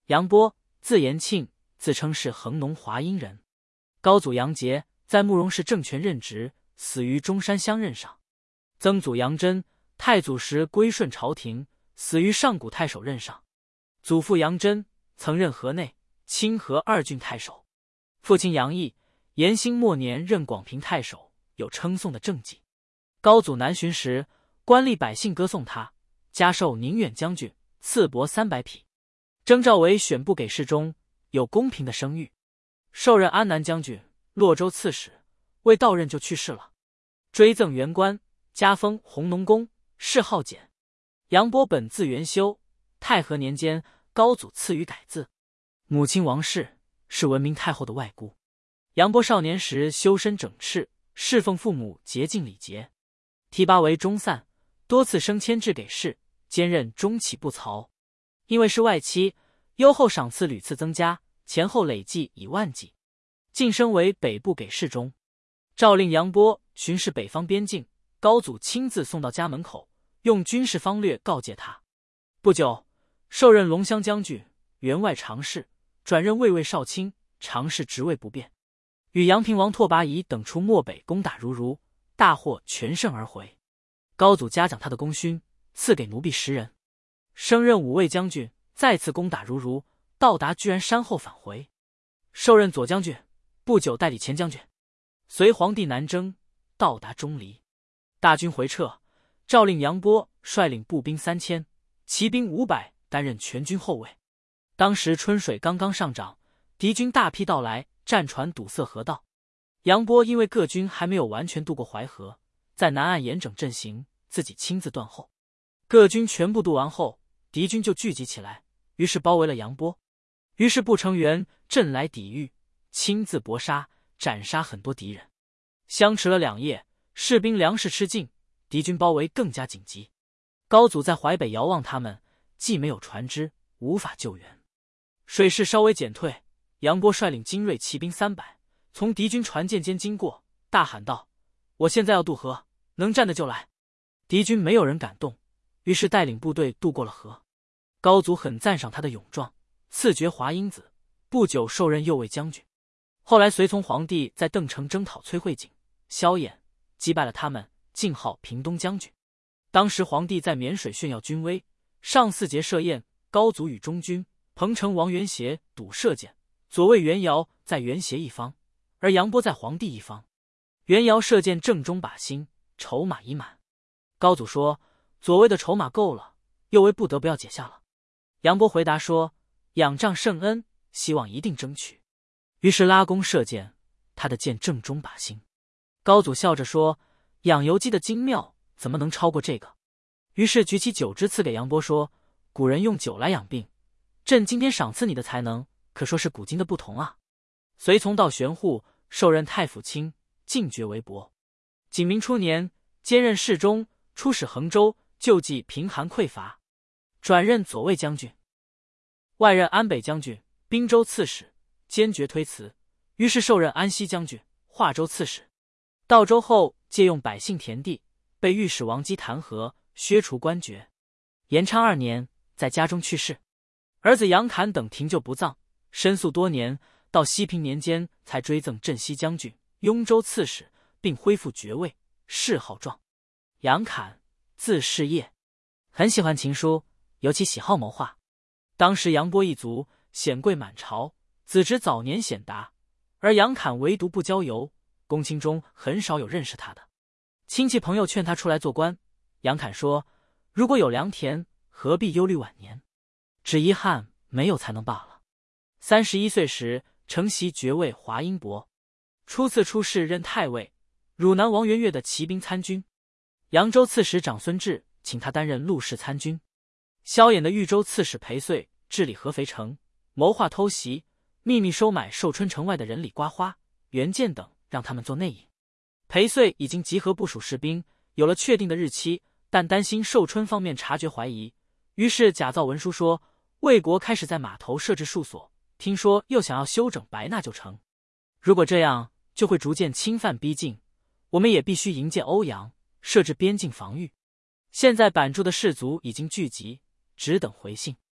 杨波，字延庆，自称是恒农华阴人。高祖杨杰在慕容氏政权任职，死于中山乡任上。曾祖杨真，太祖时归顺朝廷，死于上古太守任上。祖父杨真曾任河内、清河2郡太守。父亲杨毅，延兴末年任广平太守，有称颂的政绩。高祖南巡时，官吏百姓歌颂他，加授宁远将军，赐帛300匹，征召为选部给事中，有公平的声誉。授任安南将军、洛州刺史，未到任就去世了。追赠元官，加封弘农公，谥号简。杨波本字元修，太和年间高祖赐予改字。母亲王氏是文明太后的外姑。杨波少年时修身整饬，侍奉父母洁净礼节，提拔为中散，多次升迁至给事，兼任中启不曹。因为是外戚，优厚赏赐屡次增加，前后累计以万计，晋升为北部给事中。诏令杨波巡视北方边境，高祖亲自送到家门口，用军事方略告诫他。不久，授任龙骧将军、员外常侍，转任卫尉少卿，常侍职位不变。与阳平王拓跋仪等出漠北攻打如如，大获全胜而回。高祖嘉奖他的功勋，赐给奴婢10人。升任武卫将军，再次攻打如如，到达居然山后返回。授任左将军，不久代理前将军。随皇帝南征，到达钟离，大军回撤，诏令杨波率领步兵3000，骑兵500，担任全军后卫。当时春水刚刚上涨，敌军大批到来，战船堵塞河道。杨波因为各军还没有完全渡过淮河，在南岸严整阵型，自己亲自断后。各军全部渡完后，敌军就聚集起来，于是包围了杨波。于是步成员阵来抵御，亲自搏杀，斩杀很多敌人。相持了2夜，士兵粮食吃尽，敌军包围更加紧急。高祖在淮北遥望他们，既没有船只，无法救援。水势稍微减退，杨波率领精锐骑兵300，从敌军船舰间经过，大喊道：“我现在要渡河，能战的就来。”敌军没有人敢动，于是带领部队渡过了河。高祖很赞赏他的勇壮，赐爵华阴子，不久授任右卫将军。后来随从皇帝在邓城征讨崔慧景、萧衍，击败了他们，晋号平东将军。当时皇帝在沔水炫耀军威，上4节设宴，高祖与中军彭城王元协赌射箭，左卫袁尧在元协一方，而杨波在皇帝一方。袁尧射箭正中靶心，筹码已满。高祖说：“左卫的筹码够了，右卫不得不要解下了。”杨波回答说：“仰仗圣恩，希望一定争取。”于是拉弓射箭，他的箭正中靶心。高祖笑着说：“养由基的精妙怎么能超过这个？”于是举起酒之赐给杨波说：“古人用酒来养病，朕今天赏赐你的才能，可说是古今的不同啊。”随从到玄户，授任太府卿，进爵为伯。景明初年，兼任侍中，出使衡州，救济贫寒匮乏，转任左卫将军。外任安北将军、滨州刺史，坚决推辞，于是授任安西将军、华州刺史。到州后，借用百姓田地，被御史王基弹劾，削除官爵。延昌2年，在家中去世。儿子杨侃等停柩不葬，申诉多年，到熙平年间才追赠镇西将军、雍州刺史，并恢复爵位，谥号壮。杨侃，字士业，很喜欢琴书，尤其喜好谋划。当时杨波一族显贵满朝，子侄早年显达，而杨侃唯独不交游，公卿中很少有认识他的。亲戚朋友劝他出来做官，杨侃说：“如果有良田，何必忧虑晚年？只遗憾没有才能罢了。”31岁时，承袭爵位华阴伯，初次出仕任太尉，汝南王元悦的骑兵参军。扬州刺史长孙志请他担任陆氏参军。萧衍的豫州刺史裴遂治理合肥城，谋划偷袭，秘密收买寿春城外的人李瓜花、袁建等，让他们做内应。裴遂已经集合部署士兵，有了确定的日期，但担心寿春方面察觉怀疑，于是假造文书说魏国开始在码头设置戍所，听说又想要休整白纳就城。如果这样，就会逐渐侵犯逼近，我们也必须迎接欧阳，设置边境防御。现在板柱的士卒已经聚集，只等回信。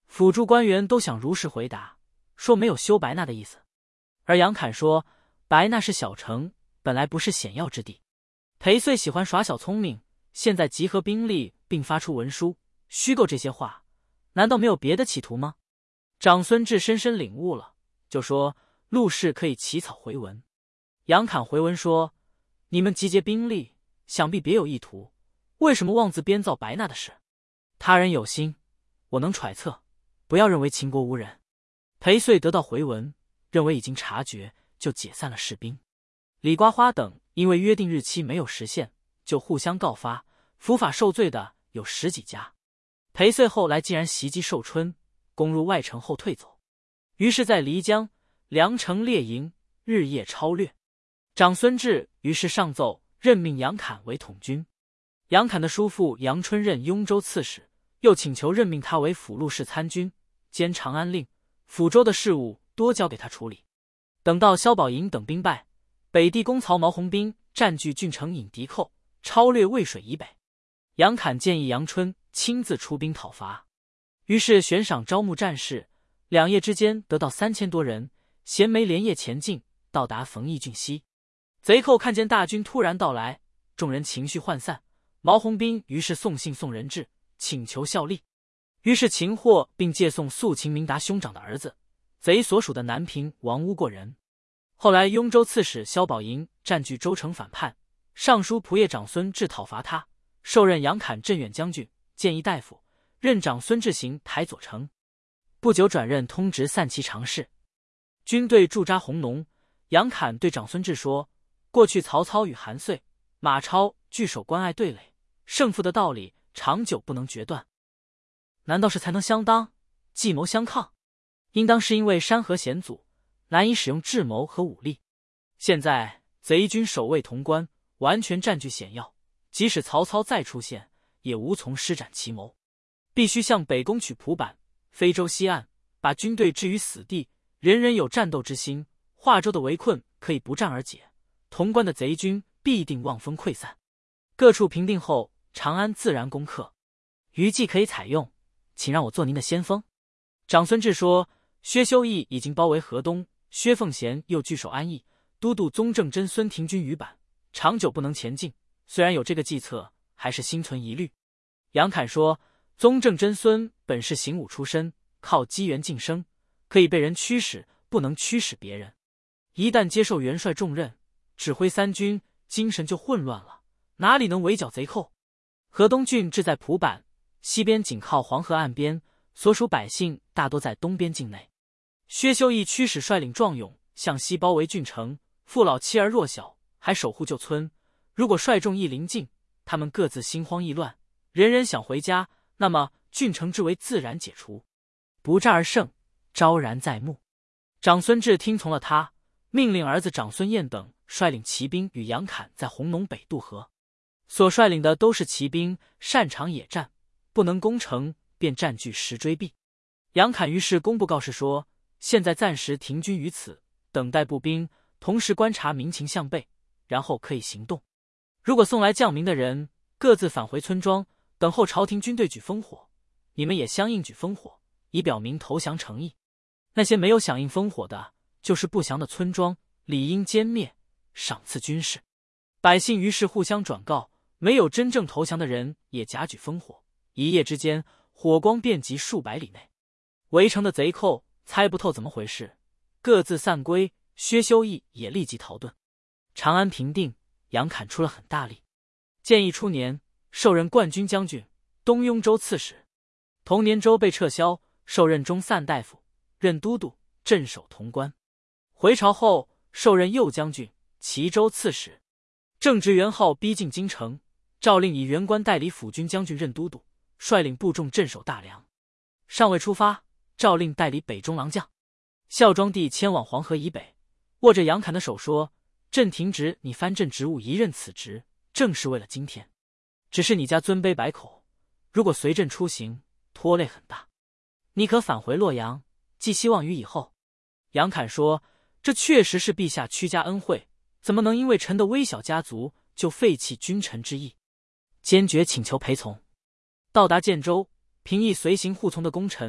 辅助官员都想如实回答，说没有修白纳的意思。而杨侃说，白纳是小城，本来不是险要之地。裴遂喜欢耍小聪明，现在集合兵力并发出文书，虚构这些话，难道没有别的企图吗？长孙志深深领悟了，就说陆氏可以起草回文。杨侃回文说，你们集结兵力，想必别有意图，为什么妄自编造白纳的事？他人有心，我能揣测，不要认为秦国无人。裴遂得到回文，认为已经察觉，就解散了士兵。李瓜花等因为约定日期没有实现，就互相告发，伏法受罪的有10几家。裴遂后来竟然袭击寿春，攻入外城后退走，于是在漓江、梁城列营，日夜超掠。长孙志于是上奏任命杨侃为统军。杨侃的叔父杨春任雍州刺史，又请求任命他为辅路侍参军，兼长安令，抚州的事务多交给他处理。等到萧宝寅等兵败，北地公曹毛鸿兵占据郡城引敌寇，超掠渭水以北。杨侃建议杨春亲自出兵讨伐，于是悬赏招募战士，2夜之间得到3000多人，衔枚连夜前进，到达冯邑郡西。贼寇看见大军突然到来，众人情绪涣散，毛鸿兵于是送信送人质，请求效力。于是擒获并借送肃秦明达兄长的儿子，贼所属的南平王乌过人。后来雍州刺史萧宝寅占据州城反叛，尚书仆射长孙志讨伐他，受任杨侃镇远将军、谏议大夫，任长孙志行台左丞。不久转任通直散骑常侍。军队驻扎弘农，杨侃对长孙志说，过去曹操与韩遂、马超据守关隘对垒，胜负的道理长久不能决断，难道是才能相当，计谋相抗？应当是因为山河险阻，难以使用智谋和武力。现在贼军守卫潼关，完全占据险要，即使曹操再出现，也无从施展奇谋。必须向北攻取蒲坂、非州西岸，把军队置于死地，人人有战斗之心，华州的围困可以不战而解，潼关的贼军必定望风溃散。各处平定后，长安自然攻克。余计可以采用，请让我做您的先锋。长孙志说，薛修义已经包围河东，薛凤贤又据守安邑，都督宗正真孙停军于坂，长久不能前进。虽然有这个计策，还是心存疑虑。杨侃说，宗正真孙本是行武出身，靠机缘晋升，可以被人驱使，不能驱使别人。一旦接受元帅重任，指挥3军，精神就混乱了，哪里能围剿贼寇？河东郡治在蒲坂，西边紧靠黄河岸边，所属百姓大多在东边境内。薛修义驱使率领壮勇向西包围郡城，父老妻儿弱小，还守护旧村。如果率众一临近，他们各自心慌意乱，人人想回家，那么郡城之围自然解除，不战而胜，昭然在目。长孙志听从了他，命令儿子长孙彦等率领骑兵与杨侃在弘农北渡河。所率领的都是骑兵，擅长野战，不能攻城，便占据石锥壁。杨侃于是公布告示说，现在暂时停军于此，等待步兵，同时观察民情向背，然后可以行动。如果送来将民的人各自返回村庄，等候朝廷军队举烽火，你们也相应举烽火，以表明投降诚意。那些没有响应烽火的，就是不降的村庄，理应歼灭，赏赐军士。百姓于是互相转告，没有真正投降的人也假举烽火，一夜之间火光遍及数百里内。围城的贼寇猜不透怎么回事，各自散归，薛修义也立即逃遁。长安平定，杨侃出了很大力。建义初年，受任冠军将军、东雍州刺史。同年州被撤销，受任中散大夫，任都督，镇守潼关。回朝后，受任右将军、齐州刺史。正值元昊逼近京城，诏令以元官代理辅军将军任都督，率领部众镇守大梁。尚未出发，诏令代理北中郎将。孝庄帝迁往黄河以北，握着杨侃的手说，朕停职你藩镇职务一任此职，正是为了今天。只是你家尊卑百口，如果随朕出行，拖累很大。你可返回洛阳，寄希望于以后。杨侃说，这确实是陛下屈家恩惠，怎么能因为臣的微小家族就废弃君臣之义？坚决请求陪从。到达建州，平邑随行护从的功臣，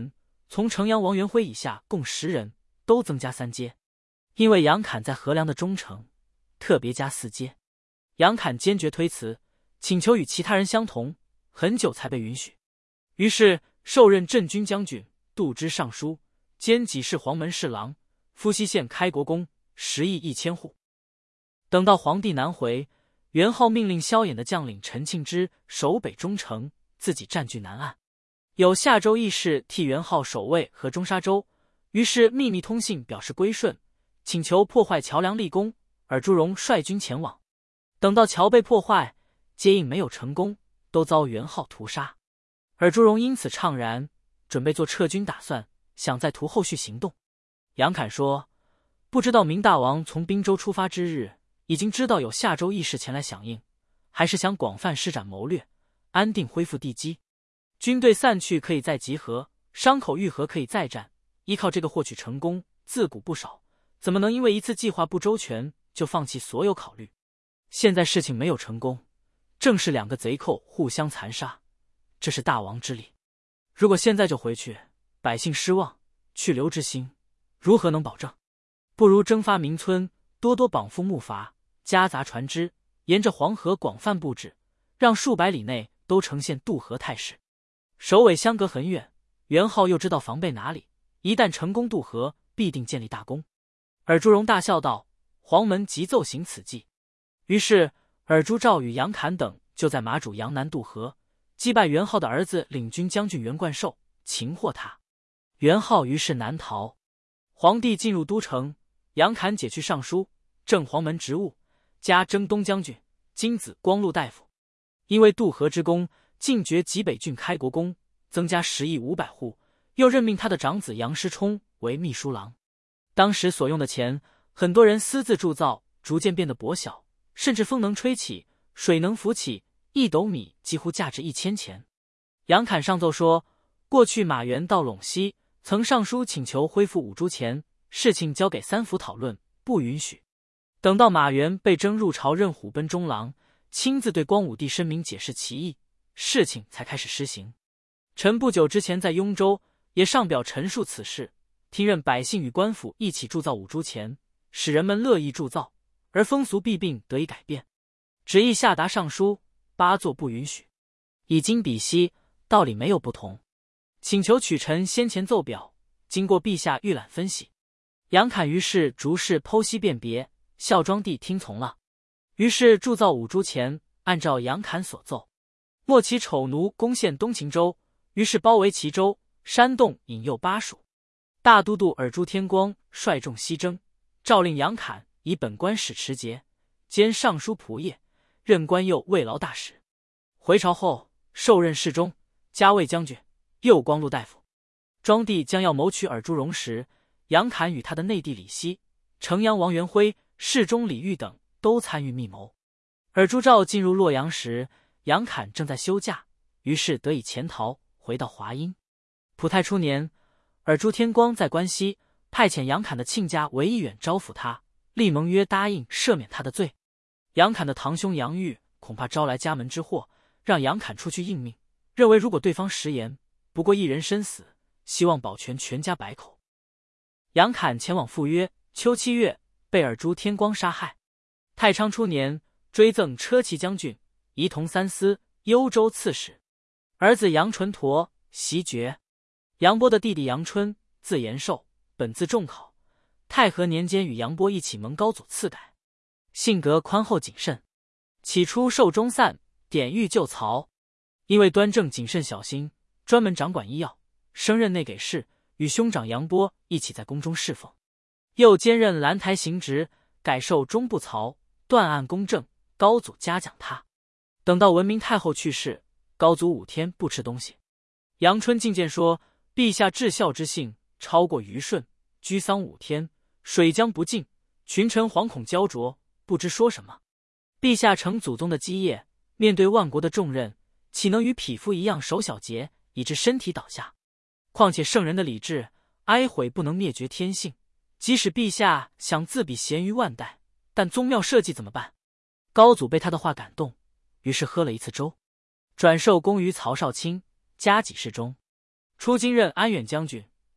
从城阳王元辉以下共10人，都增加3阶。因为杨侃在河梁的中城，特别加4阶。杨侃坚决推辞，请求与其他人相同，很久才被允许。于是受任镇军将军、度支尚书，兼给事黄门侍郎，夫西县开国公10亿1千户。等到皇帝南回，元昊命令萧衍的将领陈庆之守北中城，自己占据南岸。有夏州义士替元昊守卫和中沙州，于是秘密通信表示归顺，请求破坏桥梁立功。尔朱荣率军前往，等到桥被破坏，接应没有成功，都遭元昊屠杀。尔朱荣因此怅然，准备做撤军打算，想再图后续行动。杨侃说，不知道明大王从滨州出发之日，已经知道有夏州义士前来响应，还是想广泛施展谋略，安定恢复地基。军队散去可以再集合，伤口愈合可以再战，依靠这个获取成功，自古不少，怎么能因为一次计划不周全就放弃所有考虑？现在事情没有成功，正是2个贼寇互相残杀，这是大王之力。如果现在就回去，百姓失望，去留之心，如何能保证？不如征发民村，多多绑缚木筏，夹杂船只，沿着黄河广泛布置，让数百里内都呈现渡河态势。首尾相隔很远，元昊又知道防备哪里，一旦成功渡河，必定建立大功。尔朱荣大笑道：“黄门即奏行此计。”于是尔朱兆与杨侃等就在马渚阳南渡河，击败元昊的儿子领军将军袁冠寿，擒获他。元昊于是南逃。皇帝进入都城，杨侃解去尚书，正黄门职务，加征东将军、金子光禄大夫。因为渡河之功，进爵济北郡开国公，增加10亿500户，又任命他的长子杨师冲为秘书郎。当时所用的钱，很多人私自铸造，逐渐变得薄小，甚至风能吹起，水能浮起，1斗米几乎价值1000钱。杨侃上奏说，过去马援到陇西，曾上书请求恢复5铢钱，事情交给3府讨论，不允许。等到马援被征入朝任虎贲中郎，亲自对光武帝申明解释其意，事情才开始施行。臣不久之前在雍州也上表陈述此事，听任百姓与官府一起铸造5铢钱，使人们乐意铸造，而风俗弊病得以改变。旨意下达上书，8座不允许。以今比稀，道理没有不同，请求取臣先前奏表，经过陛下预览分析。杨侃于是逐事剖析辨别，孝庄帝听从了，于是铸造5铢钱，按照杨侃所奏。末期丑奴攻陷东秦州，于是包围齐州、山洞，引诱巴蜀。大都督尔朱天光率众西征，诏令杨侃以本官使持节，兼尚书仆射，任官右慰劳大使。回朝后，受任侍中，加卫将军，右光禄大夫。庄帝将要谋取尔朱荣时，杨侃与他的内弟李希、城阳王元辉、侍中李煜等都参与密谋。尔朱兆进入洛阳时，杨侃正在休假，于是得以潜逃，回到华阴。普泰初年，尔朱天光在关西派遣杨侃的亲家韦义远招抚他，立盟约答应赦免他的罪。杨侃的堂兄杨玉恐怕招来家门之祸，让杨侃出去应命，认为如果对方食言，不过一人身死，希望保全全家百口。杨侃前往赴约，秋7月被尔朱天光杀害。太昌初年，追赠车骑将军，仪同三司、幽州刺史。儿子杨纯陀袭爵。杨波的弟弟杨春，字延寿，本字仲考，太和年间与杨波一起蒙高祖赐改，性格宽厚谨慎。起初受中散，典狱就曹，因为端正谨慎小心，专门掌管医药，升任内给事，与兄长杨波一起在宫中侍奉。又兼任兰台行职，改授中部曹，断案公正，高祖嘉奖他。等到文明太后去世，高祖5天不吃东西。杨春进谏说，陛下至孝之性超过虞舜，居丧5天，水将不进，群臣惶恐焦灼，不知说什么。陛下承祖宗的基业，面对万国的重任，岂能与匹夫一样守小节，以致身体倒下？况且圣人的理智，哀悔不能灭绝天性，即使陛下想自比咸于万代，但宗庙社稷怎么办？高祖被他的话感动，于是喝了一次粥，转授功于曹少卿，加给事中。出京任安远将军，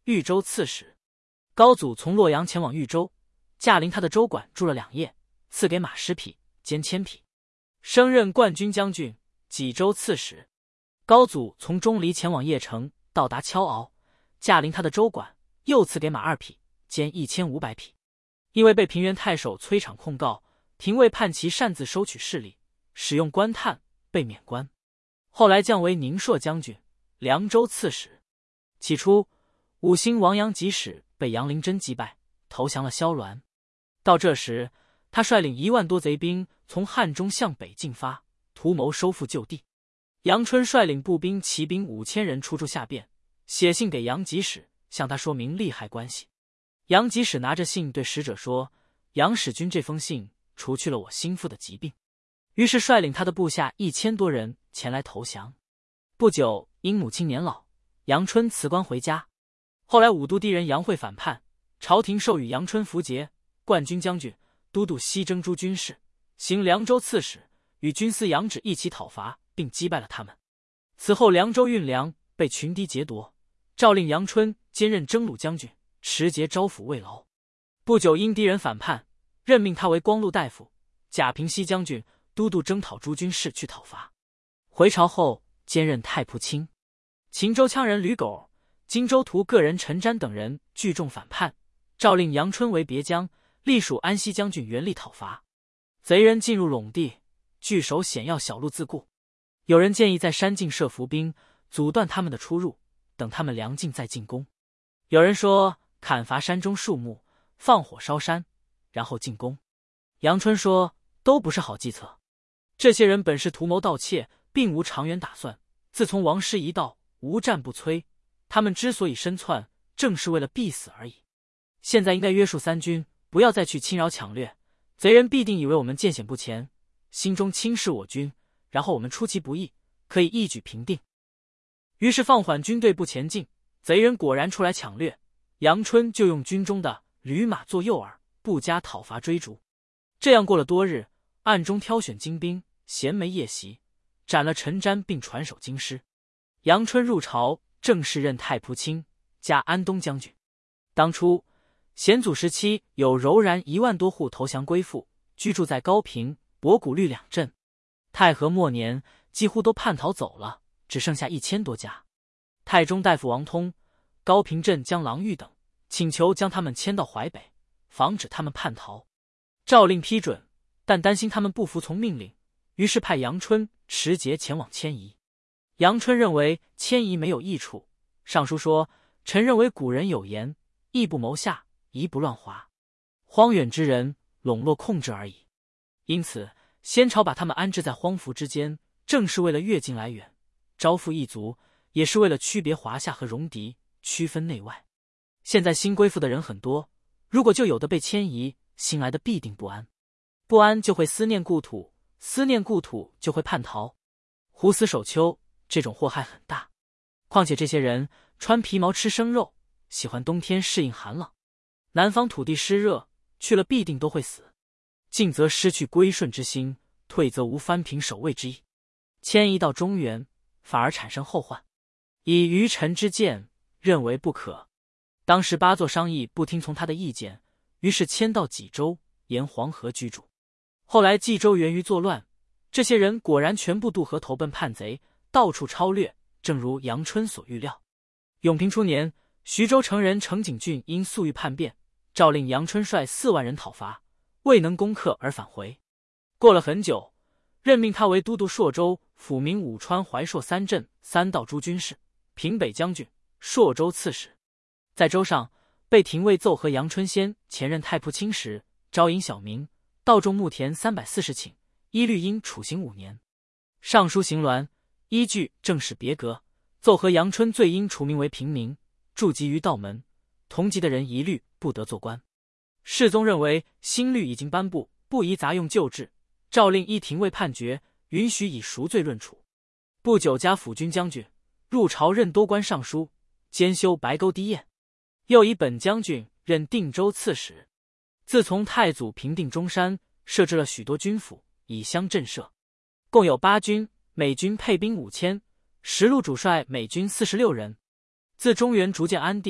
豫州刺史。高祖从洛阳前往豫州，驾临他的州馆住了2夜，赐给马10匹兼1000匹，升任冠军将军、济州刺史。高祖从钟离前往邺城，到达敲敖，驾临他的州馆，又赐给马2匹兼1500匹。因为被平原太守崔昶控告，廷尉判其擅自收取势力，使用官炭，被免官。后来降为宁朔将军、凉州刺史。起初，5星王杨吉使被杨灵珍击败，投降了萧鸾。到这时，他率领1万多贼兵从汉中向北进发，图谋收复旧地。杨春率领步兵、骑兵5000人出处下变，写信给杨吉使，向他说明利害关系。杨吉使拿着信对使者说：“杨使君这封信除去了我心腹的疾病。”于是率领他的部下1000多人前来投降。不久，因母亲年老，杨春辞官回家。后来武都地人杨惠反叛，朝廷授予杨春符节、冠军将军、都督西征诸军事，行凉州刺史，与军司杨芷一起讨伐，并击败了他们。此后凉州运粮被群敌劫夺，诏令杨春兼任征虏将军，持节招抚慰劳。不久因敌人反叛，任命他为光禄大夫、甲平西将军、都督征讨诸军事去讨伐。回朝后兼任太仆卿。秦州羌人吕狗、荆州屠个人陈瞻等人聚众反叛，诏令杨春为别将，隶属安西将军原力讨伐。贼人进入陇地，据守险要小路自固。有人建议在山境设伏兵，阻断他们的出入，等他们粮尽再进攻。有人说砍伐山中树木，放火烧山，然后进攻。杨春说都不是好计策。这些人本是图谋盗窃，并无长远打算。自从王师一到，无战不摧。他们之所以身窜，正是为了必死而已。现在应该约束三军，不要再去侵扰抢掠。贼人必定以为我们见险不前，心中轻视我军，然后我们出其不意，可以一举平定。于是放缓军队不前进，贼人果然出来抢掠。杨春就用军中的驴马做诱饵，不加讨伐追逐。这样过了多日，暗中挑选精兵，衔枚夜袭，斩了陈瞻，并传首京师。杨春入朝，正式任太仆卿，加安东将军。当初显祖时期，有柔然1万多户投降归附，居住在高平、博古绿2镇。太和末年，几乎都叛逃走了，只剩下1000多家。太中大夫王通、高平镇将郎玉等请求将他们迁到淮北，防止他们叛逃。诏令批准，但担心他们不服从命令，于是派杨春持节前往迁移。杨春认为迁移没有益处，上书说：“臣认为古人有言，义不谋下，夷不乱华。荒远之人，笼络控制而已。因此，先朝把他们安置在荒服之间，正是为了越境来远，招附异族，也是为了区别华夏和戎狄，区分内外。现在新归附的人很多，如果就有的被迁移，新来的必定不安，不安就会思念故土，思念故土就会叛逃，狐死首丘，这种祸害很大。况且这些人穿皮毛吃生肉，喜欢冬天适应寒冷，南方土地湿热，去了必定都会死。进则失去归顺之心，退则无藩平守卫之意。迁移到中原，反而产生后患。以愚臣之见，认为不可。当时8座商议不听从他的意见，于是迁到济州，沿黄河居住。后来冀州源于作乱，这些人果然全部渡河投奔叛贼，到处抄掠，正如杨春所预料。永平初年，徐州城人程景峻因粟裕叛变，诏令杨春率4万人讨伐，未能攻克而返回。过了很久，任命他为都督朔州、抚明、武川、怀朔3镇3道诸军事、平北将军、朔州刺史。在州上，被廷尉奏和杨春先前任太仆卿时，招引小民，盗种木田340顷，一律应处刑5年。上书行鸾，依据正史别格，奏和杨春罪应除名为平民，驻籍于道门，同级的人一律不得做官。世宗认为新律已经颁布，不宜杂用旧制，诏令依廷尉判决，允许以赎罪论处。不久加辅军将军，入朝任多官尚书，兼修白沟堤堰。又以本将军任定州刺史。自从太祖平定中山，设置了许多军府，以相震慑。共有8军，每军配兵5000，实录主帅每军46人。自中原逐渐安定，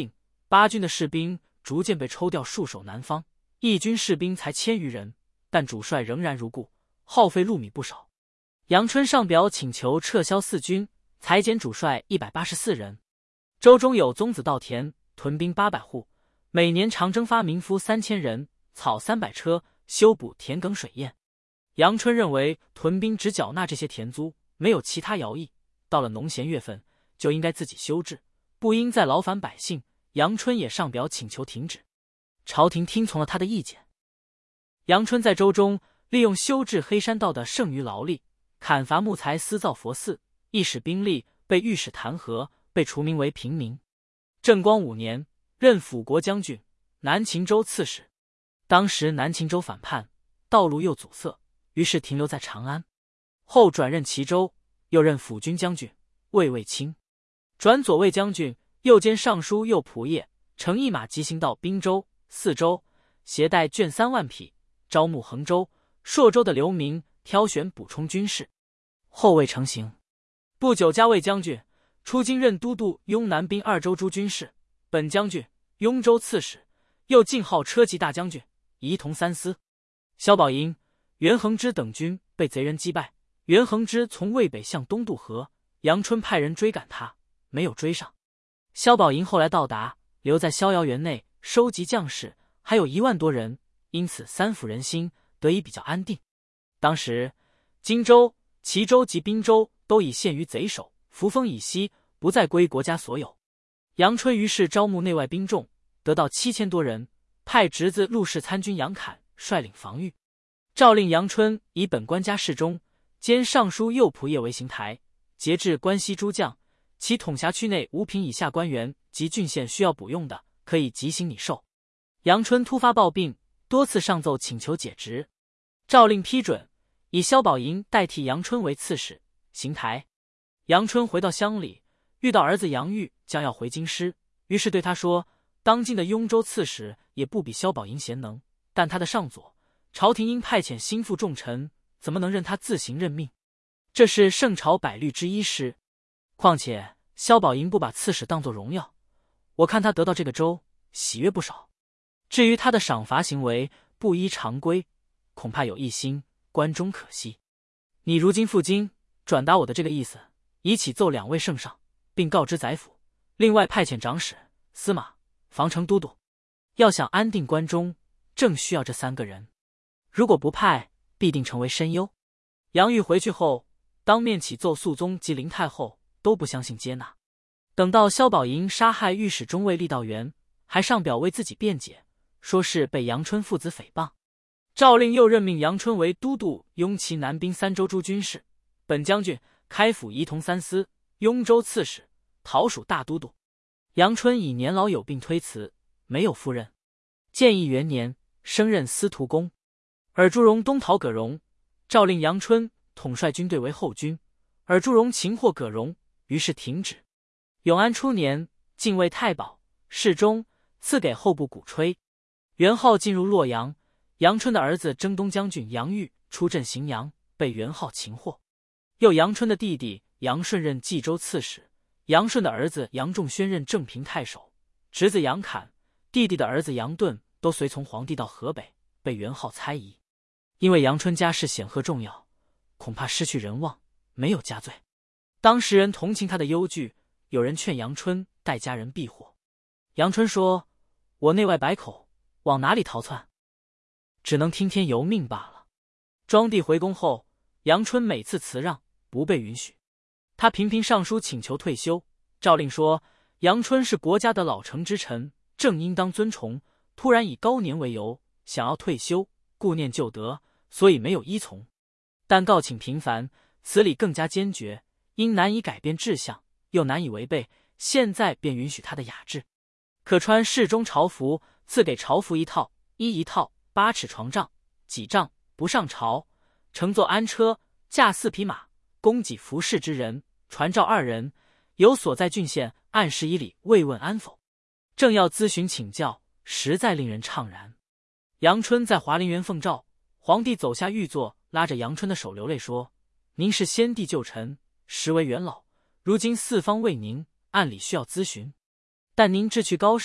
8军的士兵逐渐被抽调戍守南方，1军士兵才1000余人，但主帅仍然如故，耗费路米不少。杨春上表请求撤销4军，裁减主帅184人。州中有宗子稻田，屯兵800户，每年常征发民夫3000人，草300车，修补田埂水堰。杨春认为屯兵只缴纳这些田租，没有其他徭役，到了农闲月份就应该自己修治，不应再劳烦百姓。杨春也上表请求停止，朝廷听从了他的意见。杨春在州中利用修治黑山道的剩余劳力，砍伐木材，私造佛寺，亦使兵力被御史弹劾，被除名为平民。正光5年，任辅国将军、南秦州刺史。当时南秦州反叛，道路又阻塞，于是停留在长安。后转任齐州，又任辅军将军、卫尉卿，转左卫将军，又兼尚书右仆射，乘一马急行到滨州、泗州，携带绢3万匹，招募衡州、朔州的流民，挑选补充军士。后未成行，不久加卫将军，出京任都督雍南滨2州诸军事，本将军、雍州刺史，又进号车骑大将军，仪同3司。萧宝寅、袁衡之等军被贼人击败，袁衡之从渭北向东渡河，杨春派人追赶他，没有追上。萧宝寅后来到达，留在逍遥园内收集将士，还有1万多人，因此3府人心得以比较安定。当时荆州、齐州及滨州都已陷于贼手，扶风以西，不再归国家所有。杨春于是招募内外兵众，得到7000多人，派侄子陆氏参军杨侃率领防御。诏令杨春以本官家侍中，兼尚书右仆射为行台，节制关西诸将，其统辖区内5品以下官员及郡县需要补用的，可以即行拟授。杨春突发暴病，多次上奏请求解职，诏令批准，以萧宝寅代替杨春为刺史、行台。杨春回到乡里，遇到儿子杨玉将要回京师，于是对他说：当今的雍州刺史也不比萧宝寅贤能，但他的上左，朝廷应派遣心腹重臣，怎么能任他自行任命？这是圣朝百虑之一失。况且萧宝寅不把刺史当作荣耀，我看他得到这个州，喜悦不少。至于他的赏罚行为不依常规，恐怕有异心，关中可惜。你如今赴京，转达我的这个意思，以启奏2位圣上，并告知宰府，另外派遣长史、司马、防城都督。要想安定关中，正需要这3个人，如果不派，必定成为深忧。杨玉回去后，当面启奏肃宗及林太后，都不相信接纳。等到萧宝寅杀害御史中尉厉道元，还上表为自己辩解，说是被杨春父子诽谤。诏令又任命杨春为都督雍齐南滨3州诸军事，本将军、开府仪同3司，雍州刺史，讨属大都督。杨春以年老有病推辞，没有赴任。建义元年，升任司徒公。尔朱荣东讨葛荣，诏令杨春统帅军队为后军，尔朱荣擒获葛荣，于是停止。永安初年，进位太保、侍中，赐给后部鼓吹。元昊进入洛阳，杨春的儿子征东将军杨玉出镇荥阳，被元昊擒获。又杨春的弟弟杨顺任冀州刺史，杨顺的儿子杨仲宣任正平太守，侄子杨侃、弟弟的儿子杨盾都随从皇帝到河北，被元昊猜疑。因为杨春家世显赫重要，恐怕失去人望，没有加罪。当时人同情他的忧惧，有人劝杨春带家人避祸。杨春说：我内外百口，往哪里逃窜？只能听天由命罢了。庄帝回宫后，杨春每次辞让，不被允许。他频频上书请求退休，诏令说：杨春是国家的老成之臣，正应当尊崇，突然以高年为由，想要退休，顾念旧德，所以没有依从。但告请频繁，此理更加坚决，因难以改变志向，又难以违背，现在便允许他的雅致，可穿侍中朝服，赐给朝服1套，衣1套，8尺床帐，几帐，不上朝，乘坐安车，驾4匹马，供给服侍之人，传召2人，有所在郡县，按时以礼慰问安否。正要咨询请教，实在令人怅然。杨春在华林园奉诏，皇帝走下御座，拉着杨春的手流泪说：您是先帝旧臣，实为元老，如今四方为您，按理需要咨询，但您志趣高尚，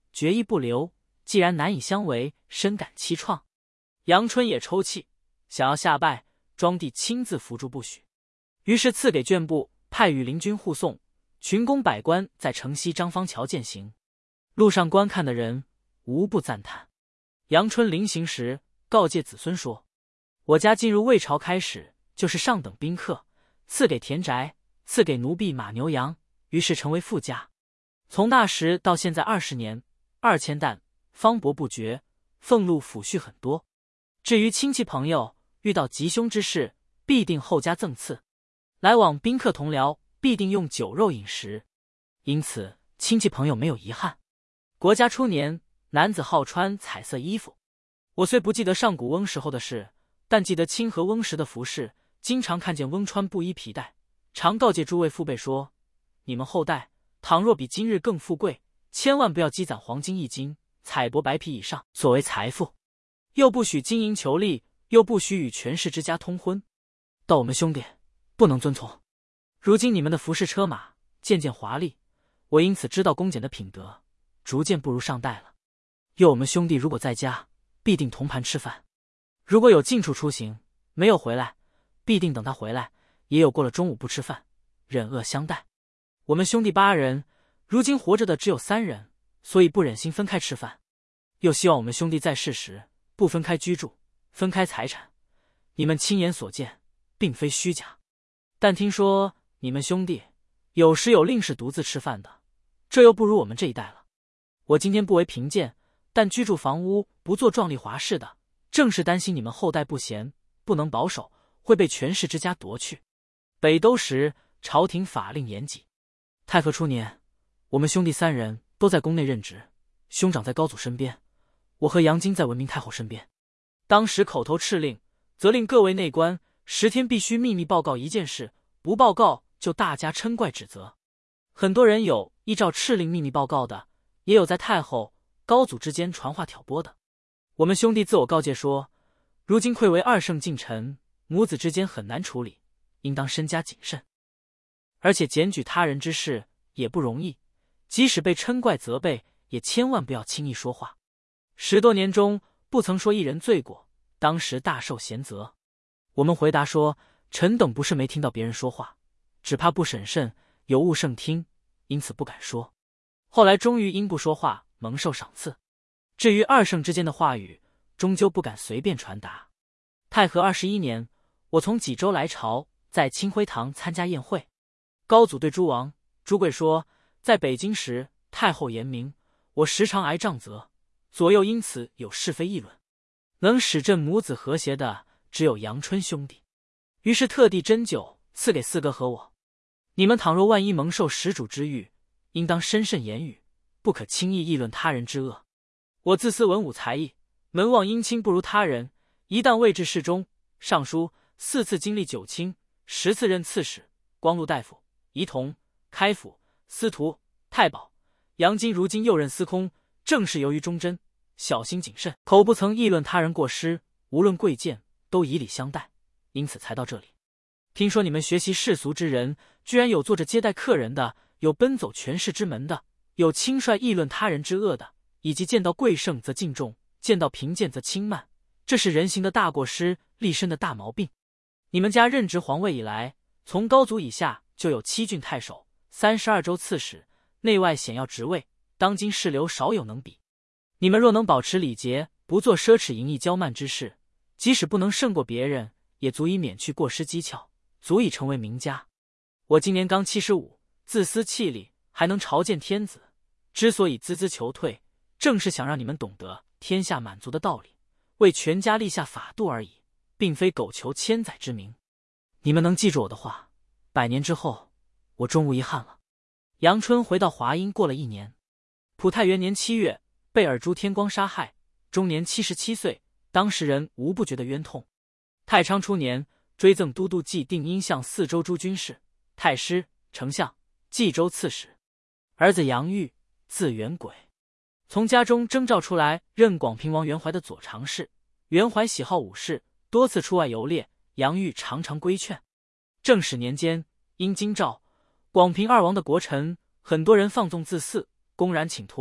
决意不留。既然难以相违，深感凄怆。杨春也抽泣，想要下拜，庄帝亲自扶住不许。于是赐给眷部，派羽林军护送，群公百官在城西张方桥饯行。路上观看的人无不赞叹。杨春临行时告诫子孙说：“我家进入魏朝开始，就是上等宾客，赐给田宅，赐给奴婢马牛羊，于是成为富家。从那时到现在20年，2000担，方帛不绝，俸禄抚恤很多。至于亲戚朋友，遇到吉凶之事，必定后加赠赐。来往宾客同僚，必定用酒肉饮食，因此亲戚朋友没有遗憾。国家初年，男子好穿彩色衣服。我虽不记得上古翁时候的事，但记得清河翁时的服饰，经常看见翁穿布衣皮带，常告诫诸位父辈说：你们后代倘若比今日更富贵，千万不要积攒黄金1斤、彩帛白皮以上作为财富，又不许金银求利，又不许与权势之家通婚。到我们兄弟不能遵从。如今你们的服饰车马渐渐华丽，我因此知道公俭的品德逐渐不如上代了。又我们兄弟如果在家，必定同盘吃饭；如果有近处出行没有回来，必定等他回来，也有过了中午不吃饭，忍饿相待。我们兄弟8人，如今活着的只有3人，所以不忍心分开吃饭。又希望我们兄弟在世时不分开居住，分开财产。你们亲眼所见，并非虚假。但听说你们兄弟有时有另是独自吃饭的，这又不如我们这一代了。我今天不为贫贱，但居住房屋不做壮丽华饰的，正是担心你们后代不贤，不能保守，会被权势之家夺去。北周时，朝廷法令严谨。太和初年，我们兄弟3人都在宫内任职，兄长在高祖身边，我和杨金在文明太后身边。当时口头敕令，责令各位内官10天必须秘密报告一件事，不报告就大家嗔怪指责。很多人有依照敕令秘密报告的，也有在太后、高祖之间传话挑拨的。我们兄弟自我告诫说，如今愧为2圣近臣，母子之间很难处理，应当深加谨慎。而且检举他人之事也不容易，即使被嗔怪责备，也千万不要轻易说话。10多年中不曾说一人罪过，当时大受贤责。我们回答说，臣等不是没听到别人说话，只怕不审慎，有误圣听，因此不敢说。后来终于因不说话蒙受赏赐。至于2圣之间的话语，终究不敢随便传达。太和21年，我从济州来朝，在清辉堂参加宴会。高祖对诸王、诸贵说，在北京时，太后严明，我时常挨杖责，左右因此有是非议论。能使朕母子和谐的，只有杨春兄弟。于是特地斟酒赐给4哥和我。你们倘若万一蒙受始主之谕，应当深慎言语，不可轻易议论他人之恶。我自私文武才艺，门望姻亲不如他人，一旦位至侍中、尚书，4次经历9卿，10次任刺史、光禄大夫、仪同、开府、司徒、太保。杨金如今又任司空，正是由于忠贞，小心谨慎，口不曾议论他人过失，无论贵贱都以礼相待，因此才到这里。听说你们学习世俗之人，居然有坐着接待客人的，有奔走权势之门的，有轻率议论他人之恶的，以及见到贵盛则敬重，见到贫贱则轻慢，这是人行的大过失，立身的大毛病。你们家任职皇位以来，从高祖以下就有7郡太守、32州刺史，内外显要职位，当今世流少有能比。你们若能保持礼节，不做奢侈淫逸骄慢之事，即使不能胜过别人，也足以免去过失讥诮，足以成为名家。我今年刚75，自私气力，还能朝见天子，之所以孜孜求退，正是想让你们懂得天下满足的道理，为全家立下法度而已，并非苟求千载之名。你们能记住我的话，100年之后，我终无遗憾了。杨春回到华阴过了1年。普太元年7月，被尔朱天光杀害，终年77岁，当时人无不觉得冤痛。太昌初年，追赠都督冀定阴相4州诸军事、太师、丞相、冀州刺史。儿子杨玉，字元轨，从家中征召出来，任广平王袁怀的左常侍。袁怀喜好武士，多次出外游猎，杨玉常常规劝。正始年间，因京兆、广平2王的国臣，很多人放纵自肆，公然请托，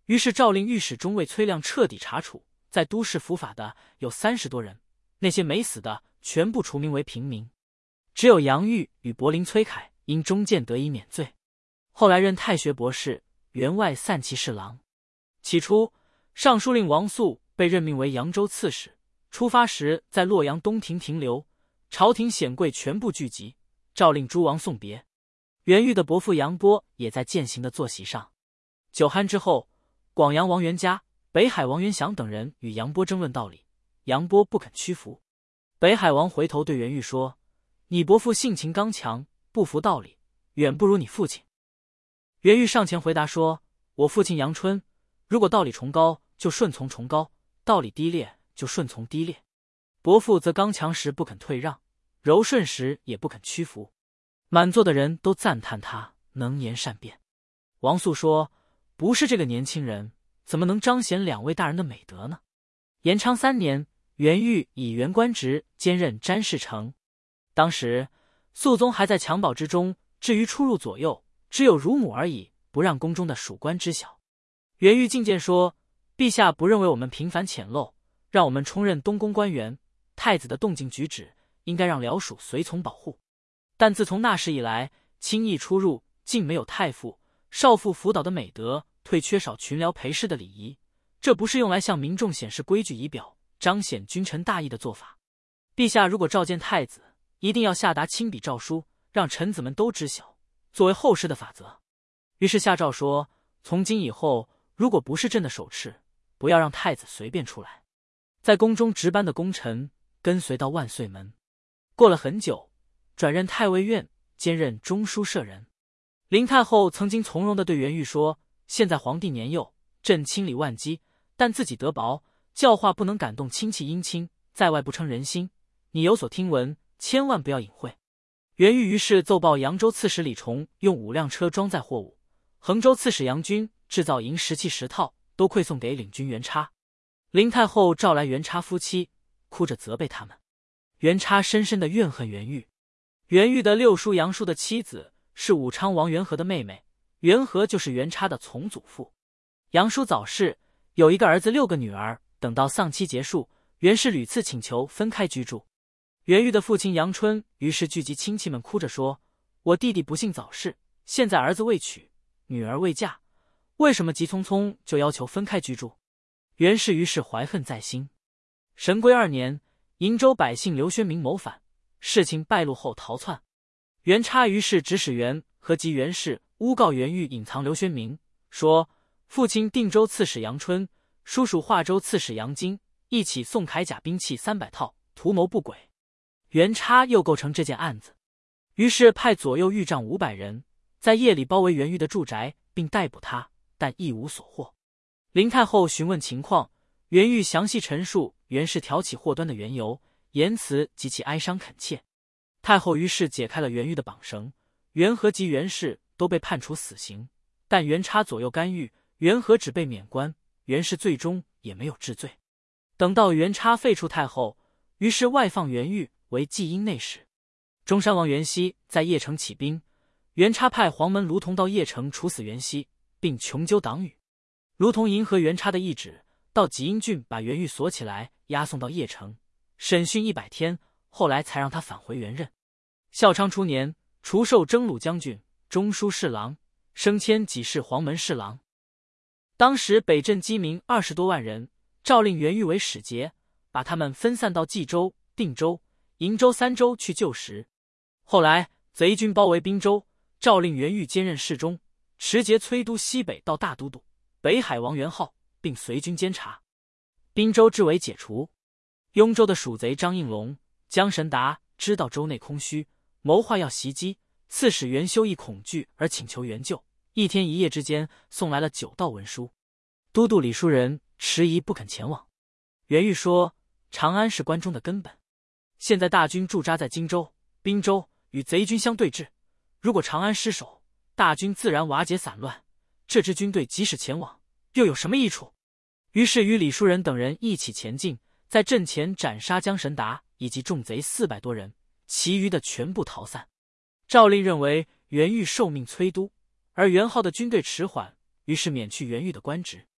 于是诏令御史中尉崔亮彻底查处，在都市伏法的有30多人，那些没死的全部除名为平民，只有杨玉与柏林崔凯因中谏得以免罪。后来任太学博士、员外散骑侍郎。起初，尚书令王肃被任命为扬州刺史，出发时在洛阳东亭停留，朝廷显贵全部聚集，诏令诸王送别。袁玉的伯父杨波也在饯行的坐席上。酒酣之后，广阳王元嘉、北海王元祥等人与杨波争论道理，杨波不肯屈服。北海王回头对袁玉说：“你伯父性情刚强，不服道理，远不如你父亲。”袁玉上前回答说：“我父亲杨春，如果道理崇高，就顺从崇高；道理低劣，就顺从低劣。伯父则刚强时不肯退让，柔顺时也不肯屈服。”满座的人都赞叹他能言善辩。王肃说：“不是这个年轻人，怎么能彰显2位大人的美德呢？”延昌3年，袁玉以原官职兼任詹事丞。当时肃宗还在襁褓之中，至于出入左右，只有乳母而已，不让宫中的属官知晓。袁玉进谏说：“陛下不认为我们平凡浅陋，让我们充任东宫官员，太子的动静举止应该让僚属随从保护。但自从那时以来，轻易出入，竟没有太傅、少傅辅导的美德，退缺少群僚陪侍的礼仪，这不是用来向民众显示规矩仪表，彰显君臣大义的做法。陛下如果召见太子，一定要下达亲笔诏书，让臣子们都知晓，作为后世的法则。”于是下诏说：“从今以后，如果不是朕的手敕，不要让太子随便出来。”在宫中值班的功臣跟随到万岁门。过了很久，转任太尉院，兼任中书舍人。林太后曾经从容地对袁玉说：“现在皇帝年幼，朕亲礼万机，但自己德薄，教化不能感动亲戚姻亲，在外不称人心。你有所听闻，千万不要隐晦。”袁玉于是奏报扬州刺史李崇用5辆车装载货物，衡州刺史杨军制造银石器10套，都馈送给领军元叉。林太后召来元叉夫妻，哭着责备他们。元叉深深地怨恨袁玉。袁玉的六叔杨叔的妻子是武昌王元和的妹妹，元和就是元叉的从祖父。杨叔早逝，有1个儿子6个女儿，等到丧期结束，袁氏屡次请求分开居住。袁玉的父亲杨春于是聚集亲戚们，哭着说：“我弟弟不幸早逝，现在儿子未娶，女儿未嫁，为什么急匆匆就要求分开居住？”袁氏于是怀恨在心。神龟2年，瀛州百姓刘宣明谋反，事情败露后逃窜。元叉于是指使袁和及袁氏诬告袁玉隐藏刘宣明，说父亲定州刺史杨春、叔叔华州刺史杨金一起送铠甲兵器300套，图谋不轨。元叉又构成这件案子，于是派左右御帐500人，在夜里包围袁玉的住宅，并逮捕他，但一无所获。林太后询问情况，袁玉详细陈述袁氏挑起祸端的缘由，言辞极其哀伤恳切。太后于是解开了袁玉的绑绳，袁和及袁氏都被判处死刑，但袁叉左右干预，袁和只被免官，袁氏最终也没有治罪。等到袁叉废黜太后，于是外放袁玉为济阴内史。中山王袁熙在邺城起兵，袁叉派黄门卢同到邺城处死袁熙，并穷究党羽。卢同迎合袁叉的意志，到济阴郡把袁玉锁起来，押送到邺城审讯100天，后来才让他返回原任。孝昌初年，除授征虏将军、中书侍郎，升迁给事黄门侍郎。当时北镇饥民20多万人，诏令袁玉为使节，把他们分散到冀州、定州、瀛州3州去救食。后来贼军包围滨州，诏令袁玉兼任侍中，持节崔都西北道大都督、北海王元昊，并随军监察。滨州之围解除。雍州的蜀贼张应龙、江神达知道州内空虚，谋划要袭击，刺史袁修义恐惧而请求援救，一天一夜之间送来了9道文书。都督李叔仁迟疑不肯前往。袁玉说：“长安是关中的根本，现在大军驻扎在荆州、滨州，与贼军相对峙，如果长安失守，大军自然瓦解散乱，这支军队即使前往，又有什么益处？”于是与李叔仁等人一起前进，在阵前斩杀江神达以及众贼400多人，其余的全部逃散。诏令认为袁玉受命催督，而元昊的军队迟缓，于是免去袁玉的官职。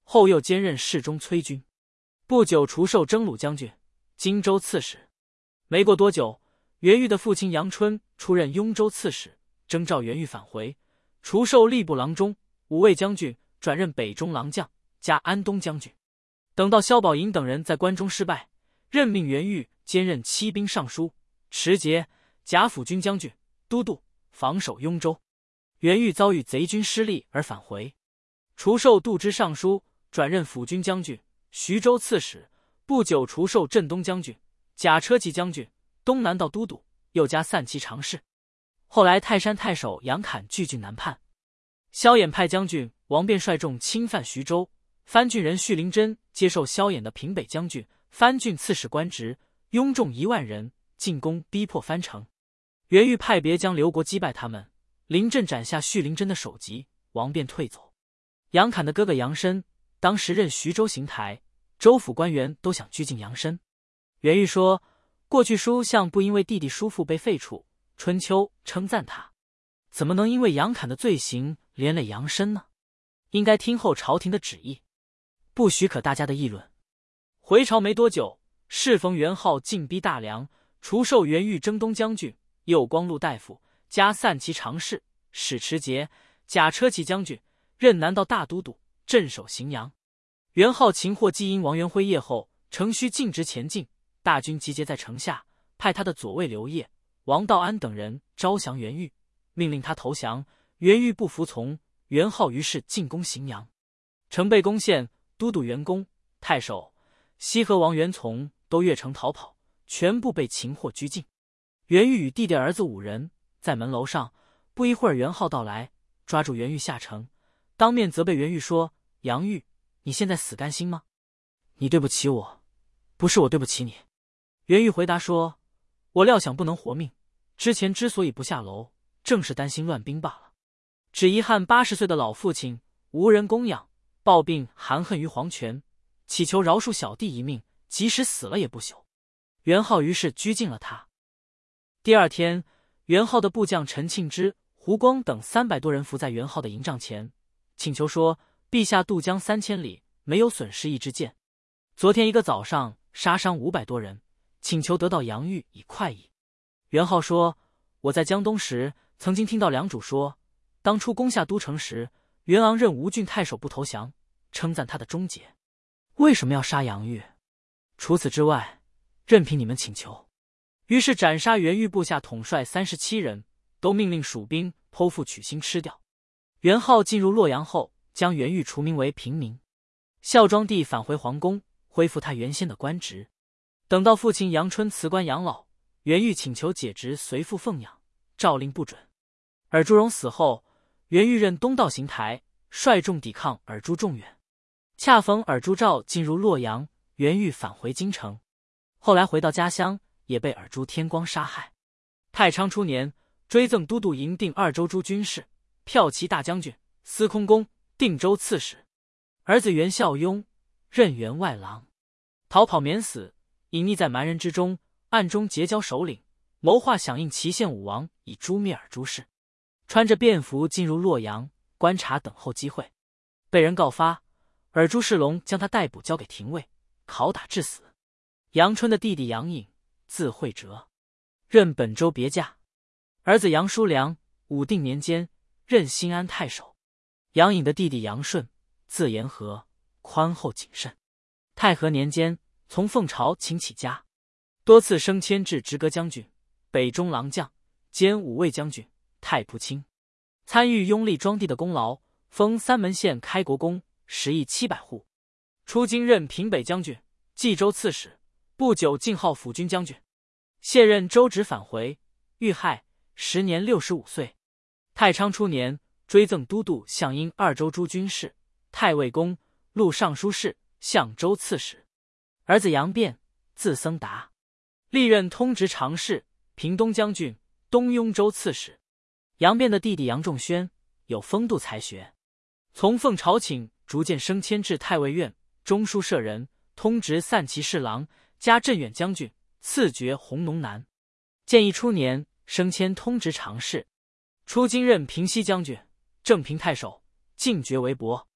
后又兼任侍中崔军。不久，除授征虏将军、荆州刺史。没过多久，袁玉的父亲杨春出任雍州刺史，征召袁玉返回，除授吏部郎中、五位将军，转任北中郎将，加安东将军。等到萧宝寅等人在关中失败，任命袁玉兼任骑兵尚书、持节、甲辅军将军、都督，防守雍州。袁玉遭遇贼军失利而返回，除授度支尚书，转任辅军将军、徐州刺史。不久，除授镇东将军、甲车骑将军、东南道都督，又加散骑常侍。后来泰山太守杨侃据郡南叛，萧衍派将军王辩率众侵犯徐州，番郡人绪灵真接受萧衍的平北将军、番郡刺史官职，拥众1万人进攻，逼迫番城。袁玉派别将刘国击败他们，临阵斩下绪灵真的首级，王辩退走。杨侃的哥哥杨申当时任徐州行台，州府官员都想拘禁杨申。袁玉说，过去书相不因为弟弟叔父被废黜，春秋称赞他，怎么能因为杨侃的罪行连累杨申呢？应该听候朝廷的旨意，不许可大家的议论。回朝没多久，适逢元昊进逼大梁，除授袁玉征东将军、右光禄大夫，加散骑常侍、使持节、甲车骑将军，任南道大都督，镇守荥阳。元昊擒获季阴王元辉夜后，乘虚径直前进，大军集结在城下，派他的左卫刘烨、王道安等人招降袁玉，命令他投降。袁玉不服从，元昊于是进攻荥阳，城被攻陷，都督袁公、太守西河王元从都越城逃跑，全部被擒获拘禁。袁玉与弟弟儿子5人在门楼上，不一会儿元昊到来，抓住袁玉下城，当面责备袁玉说：“杨玉，你现在死甘心吗？你对不起我，不是我对不起你。”袁玉回答说：“我料想不能活命，之前之所以不下楼，正是担心乱兵罢了。只遗憾80岁的老父亲无人供养，抱病含恨于黄泉，祈求饶恕小弟一命，即使死了也不朽。”元昊于是拘禁了他。第二天，元昊的部将陈庆之、胡光等300多人伏在元昊的营帐前，请求说：“陛下渡江3000里，没有损失一支箭。昨天一个早上杀伤500多人，请求得到杨玉以快意。”元昊说：“我在江东时，曾经听到梁主说，当初攻下都城时，元昂任吴郡太守不投降，称赞他的忠节。为什么要杀杨玉？除此之外，任凭你们请求。”于是斩杀袁玉部下统帅37人，都命令蜀兵剖腹取心吃掉。元昊进入洛阳后，将袁玉除名为平民。孝庄帝返回皇宫，恢复他原先的官职。等到父亲杨春辞官养老，袁玉请求解职随父奉养，诏令不准。尔朱荣死后，袁玉任东道行台，率众抵抗尔朱仲远。恰逢尔朱兆进入洛阳，袁玉返回京城，后来回到家乡，也被尔朱天光杀害。太昌初年，追赠都督营定2州诸军事、骠骑大将军、司空公、定州刺史。儿子袁孝雍任员外郎，逃跑免死，隐匿在蛮人之中，暗中结交首领，谋划响应祁县武王，以诛灭尔朱氏。穿着便服进入洛阳，观察等候机会，被人告发，尔朱世龙将他逮捕，交给廷尉，拷打致死。杨春的弟弟杨颖，字惠哲，任本州别驾。儿子杨叔良，武定年间任新安太守。杨颖的弟弟杨顺，字延和，宽厚谨慎。太和年间从凤巢请起家，多次升迁至直阁将军、北中郎将，兼5位将军、太仆卿。参与拥立庄地的功劳，封三门县开国公，10亿700户。出京任平北将军、冀州刺史，不久晋号辅军将军。卸任州职返回，遇害，时年65岁。太昌初年，追赠都督相阴2州诸军事、太尉公、录尚书事、相州刺史。儿子杨辩，字僧达，历任通直常侍、平东将军、东雍州刺史。杨辩的弟弟杨仲宣有风度才学，从奉朝请，逐渐升迁至太尉院、中书舍人、通直散骑侍郎，加镇远将军，赐爵弘农男。建义初年，升迁通直常侍，出京任平西将军、正平太守，进爵为伯。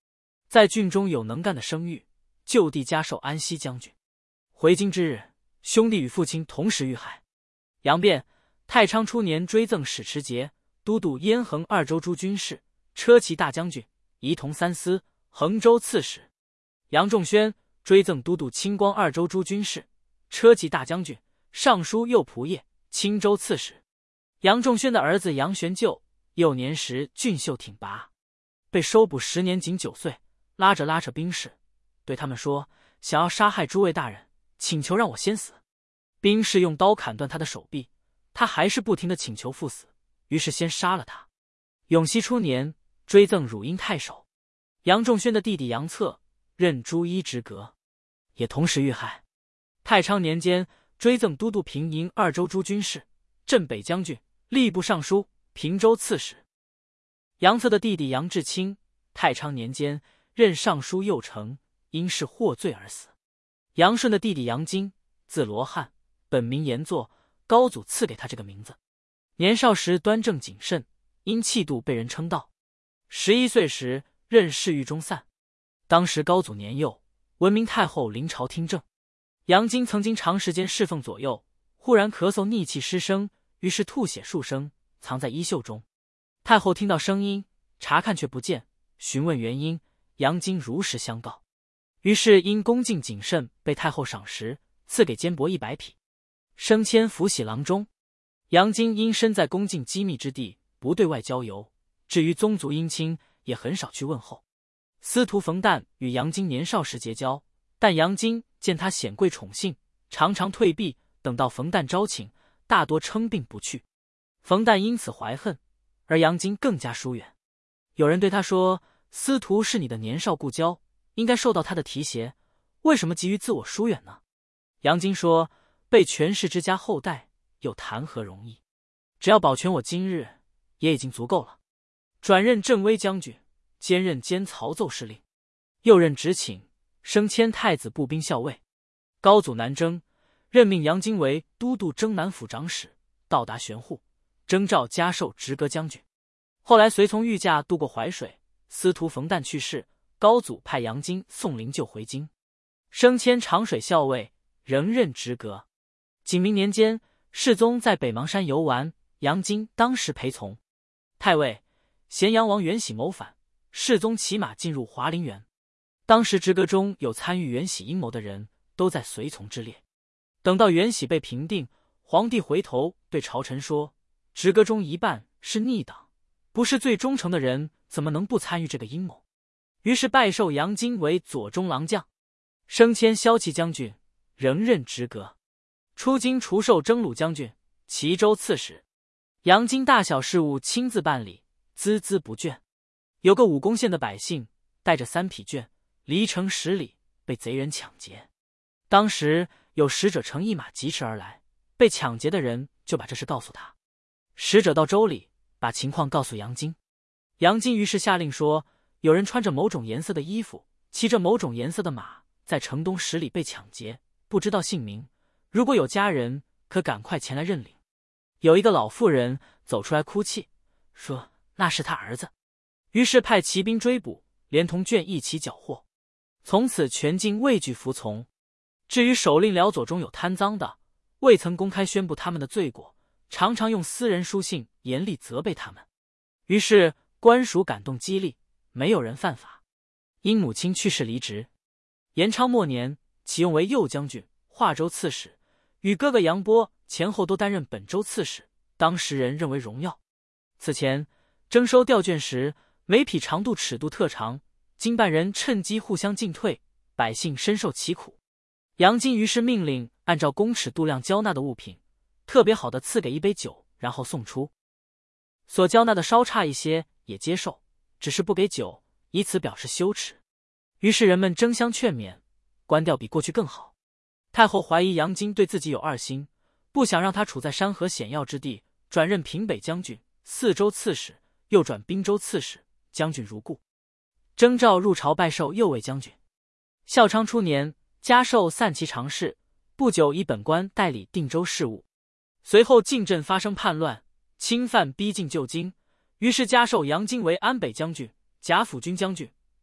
在郡中有能干的声誉，就地加授安西将军。回京之日，兄弟与父亲同时遇害。杨变，太昌初年追赠史持节、都督燕衡二州诸军事、车骑大将军、仪同三司、衡州刺史。杨仲宣追赠都督清光二州诸军事、车骑大将军、尚书右仆射、青州刺史。杨仲宣的儿子杨玄就幼年时俊秀挺拔，被收捕10年，仅9岁，拉扯兵士，对他们说想要杀害诸位大人，请求让我先死。兵士用刀砍断他的手臂，他还是不停地请求赴死，于是先杀了他。永熙初年追赠汝阴太守。杨仲宣的弟弟杨策任朱衣直阁，也同时遇害。太昌年间追赠都督平营二州诸军事、镇北将军、吏部尚书、平州刺史。杨策的弟弟杨志清太昌年间任尚书右丞，因是获罪而死。杨顺的弟弟杨金字罗汉，本名严作，高祖赐给他这个名字。年少时端正谨慎，因气度被人称道。11岁时任侍御中散。当时高祖年幼，闻明太后临朝听政。杨金曾经长时间侍奉左右，忽然咳嗽逆气失声，于是吐血数升，藏在衣袖中。太后听到声音，查看却不见，询问原因，杨金如实相告。于是因恭敬谨慎，被太后赏识，赐给坚帛100匹，升迁辅喜郎中。杨金因身在恭敬机密之地，不对外交游，至于宗族姻亲也很少去问候。司徒冯诞与杨金年少时结交，但杨金见他显贵宠幸，常常退避，等到冯诞招请，大多称病不去。冯诞因此怀恨，而杨金更加疏远。有人对他说，司徒是你的年少故交，应该受到他的提携，为什么急于自我疏远呢？杨金说，被权势之家后代，又谈何容易？只要保全我今日，也已经足够了。转任镇威将军，兼任监曹奏事令，又任直寝，升迁太子步兵校尉。高祖南征，任命杨金为都督征南府长史，到达玄户，征召加授直阁将军。后来随从御驾渡过淮水，司徒冯诞去世，高祖派杨金送灵柩回京，升迁长水校尉，仍任直阁。景明年间，世宗在北邙山游玩，杨金当时陪从。太尉咸阳王元喜谋反，世宗骑马进入华陵园。当时直阁中有参与元喜阴谋的人，都在随从之列。等到元喜被平定，皇帝回头对朝臣说，直阁中一半是逆党，不是最忠诚的人，怎么能不参与这个阴谋？于是拜授杨金为左中郎将，升迁骁骑将军，仍任直阁。出京除授征虏将军、齐州刺史。杨金大小事务亲自办理，孜孜不倦。有个武功县的百姓带着3匹绢，离城10里，被贼人抢劫。当时有使者乘一马疾驰而来，被抢劫的人就把这事告诉他。使者到州里，把情况告诉杨金。杨金于是下令说，有人穿着某种颜色的衣服，骑着某种颜色的马，在城东10里被抢劫，不知道姓名，如果有家人，可赶快前来认领。有一个老妇人走出来哭泣，说那是他儿子。于是派骑兵追捕，连同绢一起缴获。从此全境畏惧服从。至于手令辽左中有贪赃的，未曾公开宣布他们的罪过，常常用私人书信严厉责备他们。于是官署感动激励，没有人犯法。因母亲去世离职。延昌末年，启用为右将军、华州刺史，与哥哥杨波前后都担任本州刺史，当时人认为荣耀。此前征收调卷时，每匹长度尺度特长，经办人趁机互相进退，百姓深受其苦。杨金于是命令按照公尺度量交纳的物品，特别好的赐给一杯酒，然后送出。所交纳的稍差一些也接受，只是不给酒，以此表示羞耻。于是人们争相劝勉，官调比过去更好。太后怀疑杨金对自己有2心，不想让他处在山河险要之地，转任平北将军、4州刺史，又转滨州刺史，将军如故。征召入朝拜授右卫将军。孝昌初年，加授散骑常侍，不久以本官代理定州事务。随后晋镇发生叛乱，侵犯逼近旧京，于是加授杨金为安北将军、贾府军将军、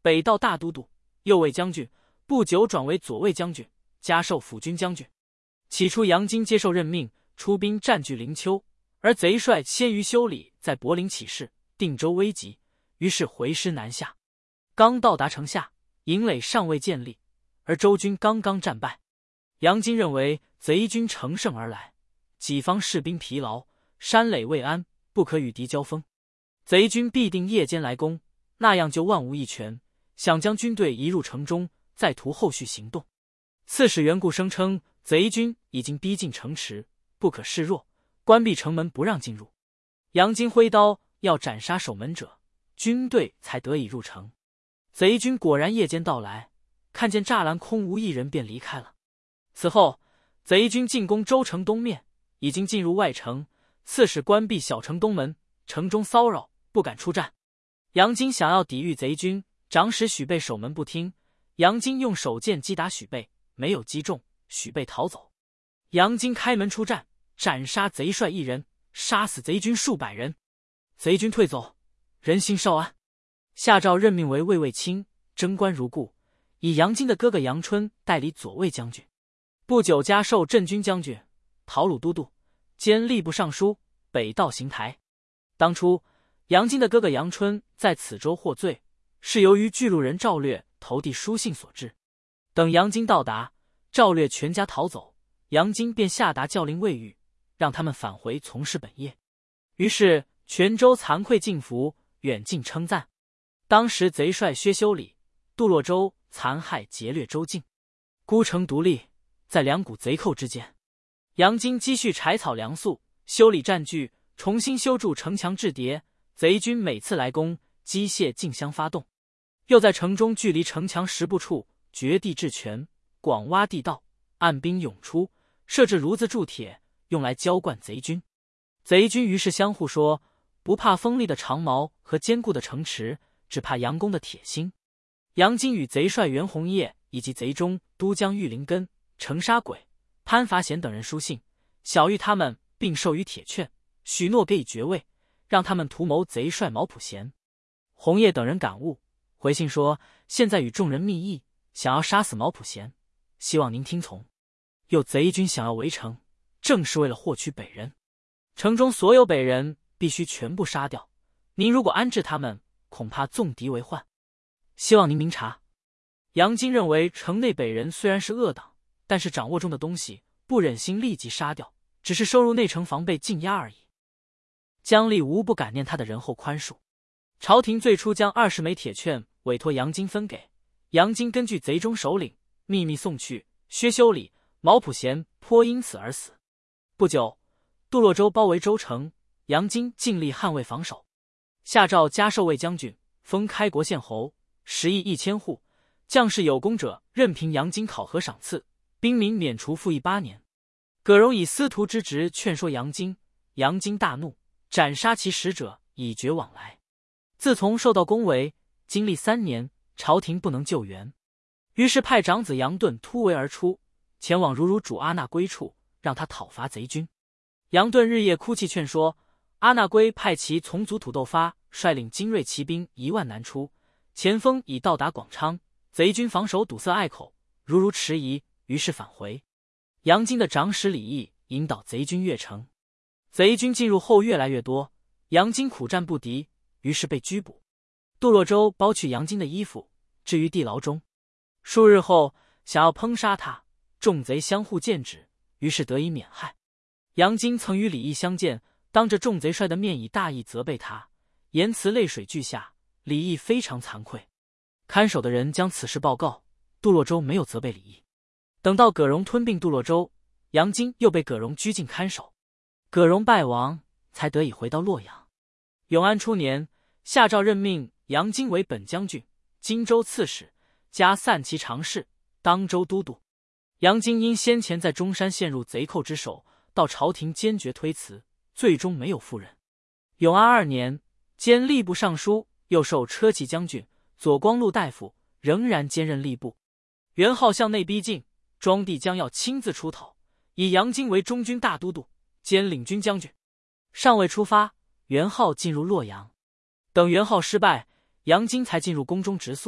北道大都督、右卫将军，不久转为左卫将军，加授辅军将军。起初杨经接受任命，出兵占据灵丘，而贼帅先于修理在柏林起事，定州危急，于是回师南下。刚到达城下，营垒尚未建立，而周军刚刚战败。杨经认为贼军乘胜而来，己方士兵疲劳，山垒未安，不可与敌交锋，贼军必定夜间来攻，那样就万无一全，想将军队移入城中，再图后续行动。刺史袁固声称贼军已经逼近城池，不可示弱，关闭城门不让进入。杨经挥刀要斩杀守门者，军队才得以入城。贼军果然夜间到来，看见栅栏空无一人，便离开了。此后贼军进攻州城东面，已经进入外城，刺史关闭小城东门，城中骚扰，不敢出战。杨经想要抵御贼军，长史许备守门不听，杨经用手剑击打许备，没有击中，许备逃走。杨经开门出战，斩杀贼帅1人，杀死贼军数百人。贼军退走，人心稍安。下诏任命为卫尉卿，征官如故，以杨经的哥哥杨春代理左卫将军。不久加授镇军将军、讨虏都督，兼吏部尚书、北道行台。当初杨经的哥哥杨春在此州获罪，是由于巨鹿人赵略投递书信所致。等杨经到达，赵略全家逃走，杨经便下达教令卫狱，让他们返回从事本业。于是全州惭愧尽服，远近称赞。当时贼帅薛修理、杜洛州残害劫掠州境，孤城独立，在两股贼寇之间。杨经积蓄柴草粮粟，修理占据，重新修筑城墙制叠。贼军每次来攻，机械竞相发动，又在城中距离城墙10步处掘地制泉，广挖地道，按兵涌出，设置炉子铸铁，用来浇灌贼军。贼军于是相互说，不怕锋利的长矛和坚固的城池，只怕杨公的铁心。杨经与贼帅袁弘业以及贼中都将玉林根、程沙鬼、潘伐贤等人书信，晓谕他们，并授予铁券，许诺给以爵位，让他们图谋贼帅毛普贤。弘业等人感悟，回信说现在与众人密议，想要杀死毛普贤，希望您听从。又贼军想要围城，正是为了获取北人，城中所有北人必须全部杀掉，您如果安置他们，恐怕纵敌为患，希望您明察。杨经认为城内北人虽然是恶党，但是掌握中的东西不忍心立即杀掉，只是收入内城防备禁压而已。姜立无不感念他的仁厚宽恕。朝廷最初将20枚铁券委托杨经分给，杨经根据贼中首领秘密送去，薛修理、毛普贤颇因此而死。不久，杜洛州包围州城，杨经尽力捍卫防守。下诏加授卫将军，封开国县侯，10邑1000户，将士有功者任凭杨经考核赏赐，兵民免除赋役8年。葛荣以司徒之职劝说杨经，杨经大怒，斩杀其使者，以绝往来。自从受到恭维，经历3年，朝廷不能救援，于是派长子杨盾突围而出，前往如主阿那圭处，让他讨伐贼军。杨盾日夜哭泣劝说，阿那圭派其从族土豆发率领精锐骑兵1万南出，前锋已到达广昌，贼军防守堵塞隘口，如迟疑，于是返回。杨经的长史李毅引导贼军越城，贼军进入后越来越多，杨经苦战不敌，于是被拘捕。杜洛州剥去杨经的衣服，置于地牢中。数日后，想要烹杀他，众贼相互剑指，于是得以免害。杨经曾与李毅相见，当着众贼帅的面以大义责备他，言辞泪水俱下，李毅非常惭愧。看守的人将此事报告，杜洛州没有责备李毅。等到葛荣吞并杜洛州，杨经又被葛荣拘禁看守，葛荣败亡，才得以回到洛阳。永安初年，下诏任命杨经为本将军、荆州刺史，加散骑常侍、当州都督。杨经因先前在中山陷入贼寇之手，到朝廷坚决推辞，最终没有赴任。永安2年，兼吏部尚书，又授车骑将军、左光禄大夫，仍然兼任吏部。元昊向内逼近，庄帝将要亲自出头，以杨经为中军大都督，兼领军将军。尚未出发，元昊进入洛阳。等元昊失败，杨经才进入宫中直宿，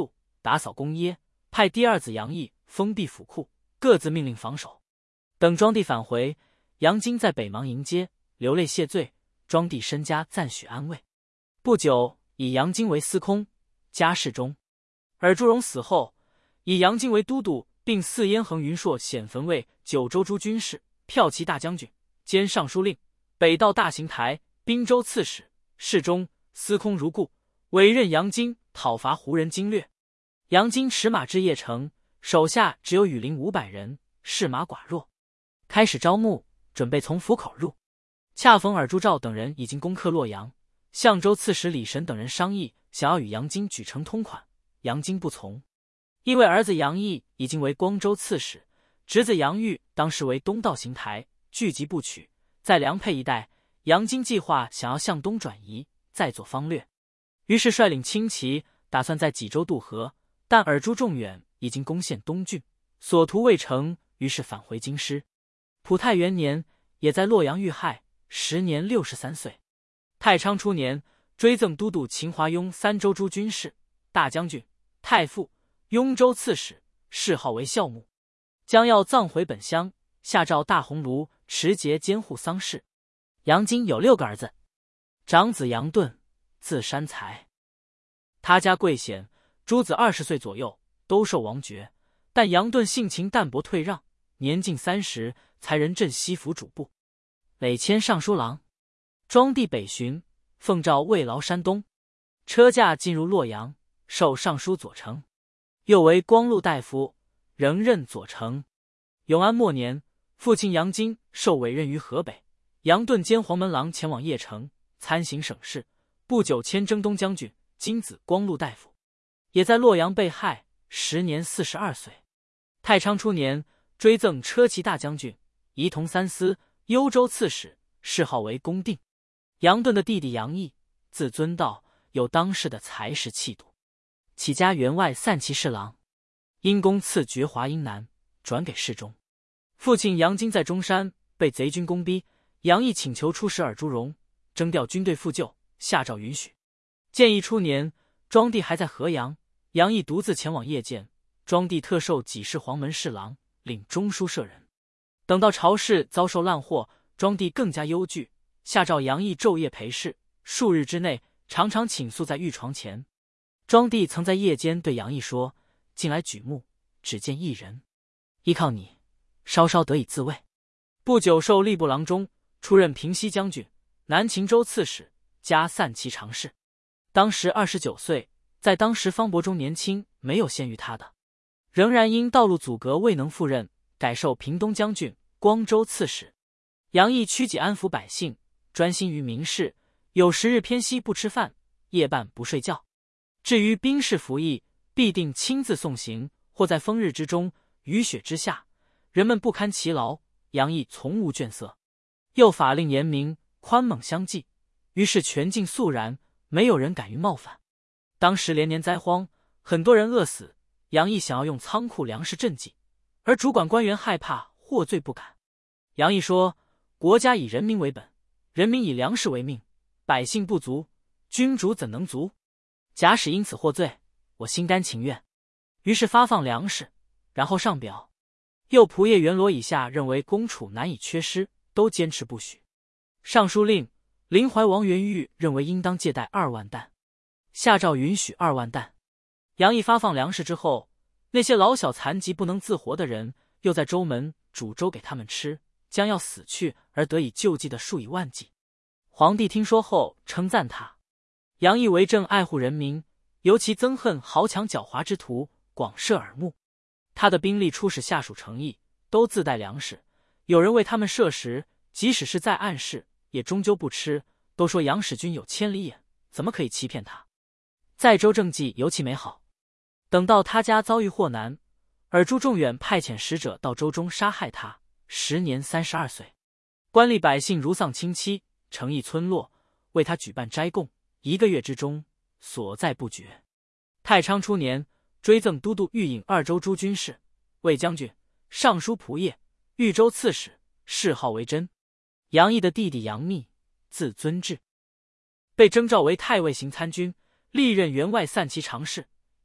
打扫宫堈，派第二子杨毅封闭府库，各自命令防守。等庄帝返回，杨经在北邙迎接，流泪谢罪，庄帝身加赞许安慰。不久，以杨经为司空，加侍中。尔朱荣死后，以杨经为都督，并赐燕衡云硕显汾尉、九州诸军事、骠骑大将军，兼尚书令，北道大行台、滨州刺史、侍中、司空如故，委任杨经讨伐胡人经略。杨经驰马至邺城，手下只有羽林500人，士马寡弱。开始招募，准备从府口入。恰逢尔朱兆等人已经攻克洛阳，相州刺史李神等人商议，想要与杨经举城通款，杨经不从，因为儿子杨毅已经为光州刺史，侄子杨玉当时为东道行台，聚集不取。在梁沛一带，杨经计划想要向东转移，再做方略，于是率领轻骑，打算在济州渡河，但尔朱仲远已经攻陷东郡，所图未成，于是返回京师。普太元年，也在洛阳遇害，时年63岁。太昌初年，追赠都督秦华雍3州诸军事、大将军、太傅、雍州刺史，谥号为孝穆。将要葬回本乡，下诏大鸿胪持节监护丧事。杨经有6个儿子，长子杨顿，字山才。他家贵显，诸子20岁左右，都受王爵，但杨顿性情淡泊退让，年近30，才任镇西府主簿，累迁尚书郎。庄帝北巡，奉诏慰劳山东，车驾进入洛阳，授尚书左丞，又为光禄大夫，仍任左丞。永安末年，父亲杨经受委任于河北，杨顿兼黄门郎，前往邺城参行省事，不久迁征东将军，今子光禄大夫，也在洛阳被害，时年42岁。太昌初年，追赠车骑大将军，仪同3司、幽州刺史，谥号为公定。杨顿的弟弟杨毅，字遵道，有当世的才识气度，起家员外散骑侍郎，因公赐爵华阴南，转给侍中。父亲杨经在中山被贼军攻逼，杨毅请求出使尔朱荣，征调军队复救，下诏允许。建义初年，庄帝还在河阳，杨毅独自前往谒见，庄帝特授给事黄门侍郎，领中书舍人。等到朝事遭受滥祸，庄帝更加忧惧，下诏杨毅昼夜陪侍，数日之内常常倾诉在御床前。庄帝曾在夜间对杨毅说：“近来举目，只见一人，依靠你，稍稍得以自卫。”不久授吏部郎中，出任平西将军、南秦州刺史，加散骑常侍。当时29岁，在当时方伯中年轻，没有先于他的。仍然因道路阻隔未能赴任，改授平东将军、光州刺史。杨毅屈己安抚百姓，专心于民事，有时日偏西不吃饭，夜半不睡觉。至于兵士服役，必定亲自送行，或在风日之中、雨雪之下，人们不堪其劳，杨毅从无倦色。又法令严明，宽猛相济，于是全境肃然，没有人敢于冒犯。当时连年灾荒，很多人饿死，杨毅想要用仓库粮食赈济，而主管官员害怕获罪不敢。杨毅说：“国家以人民为本，人民以粮食为命，百姓不足，君主怎能足？假使因此获罪，我心甘情愿。”于是发放粮食，然后上表。右仆射元罗以下认为公储难以缺失，都坚持不许。尚书令临淮王元玉认为应当借贷2万担，下诏允许2万担。杨毅发放粮食之后，那些老小残疾不能自活的人，又在州门煮粥给他们吃，将要死去而得以救济的数以万计。皇帝听说后称赞他。杨毅为政爱护人民，尤其憎恨豪强狡猾之徒，广设耳目。他的兵力出使下属城邑，都自带粮食，有人为他们设食，即使是在暗室，也终究不吃，都说杨使君有千里眼，怎么可以欺骗他？在州政绩尤其美好。等到他家遭遇祸难，尔朱仲远派遣使者到州中杀害他，时年32岁。官吏百姓如丧亲戚，城邑村落为他举办斋供，1个月之中所在不绝。太昌初年，追赠都督豫颍2州诸军事、卫将军、尚书仆射、豫州刺史，谥号为真。杨毅的弟弟杨密，字遵治，被征召为太尉行参军，历任员外散骑常侍，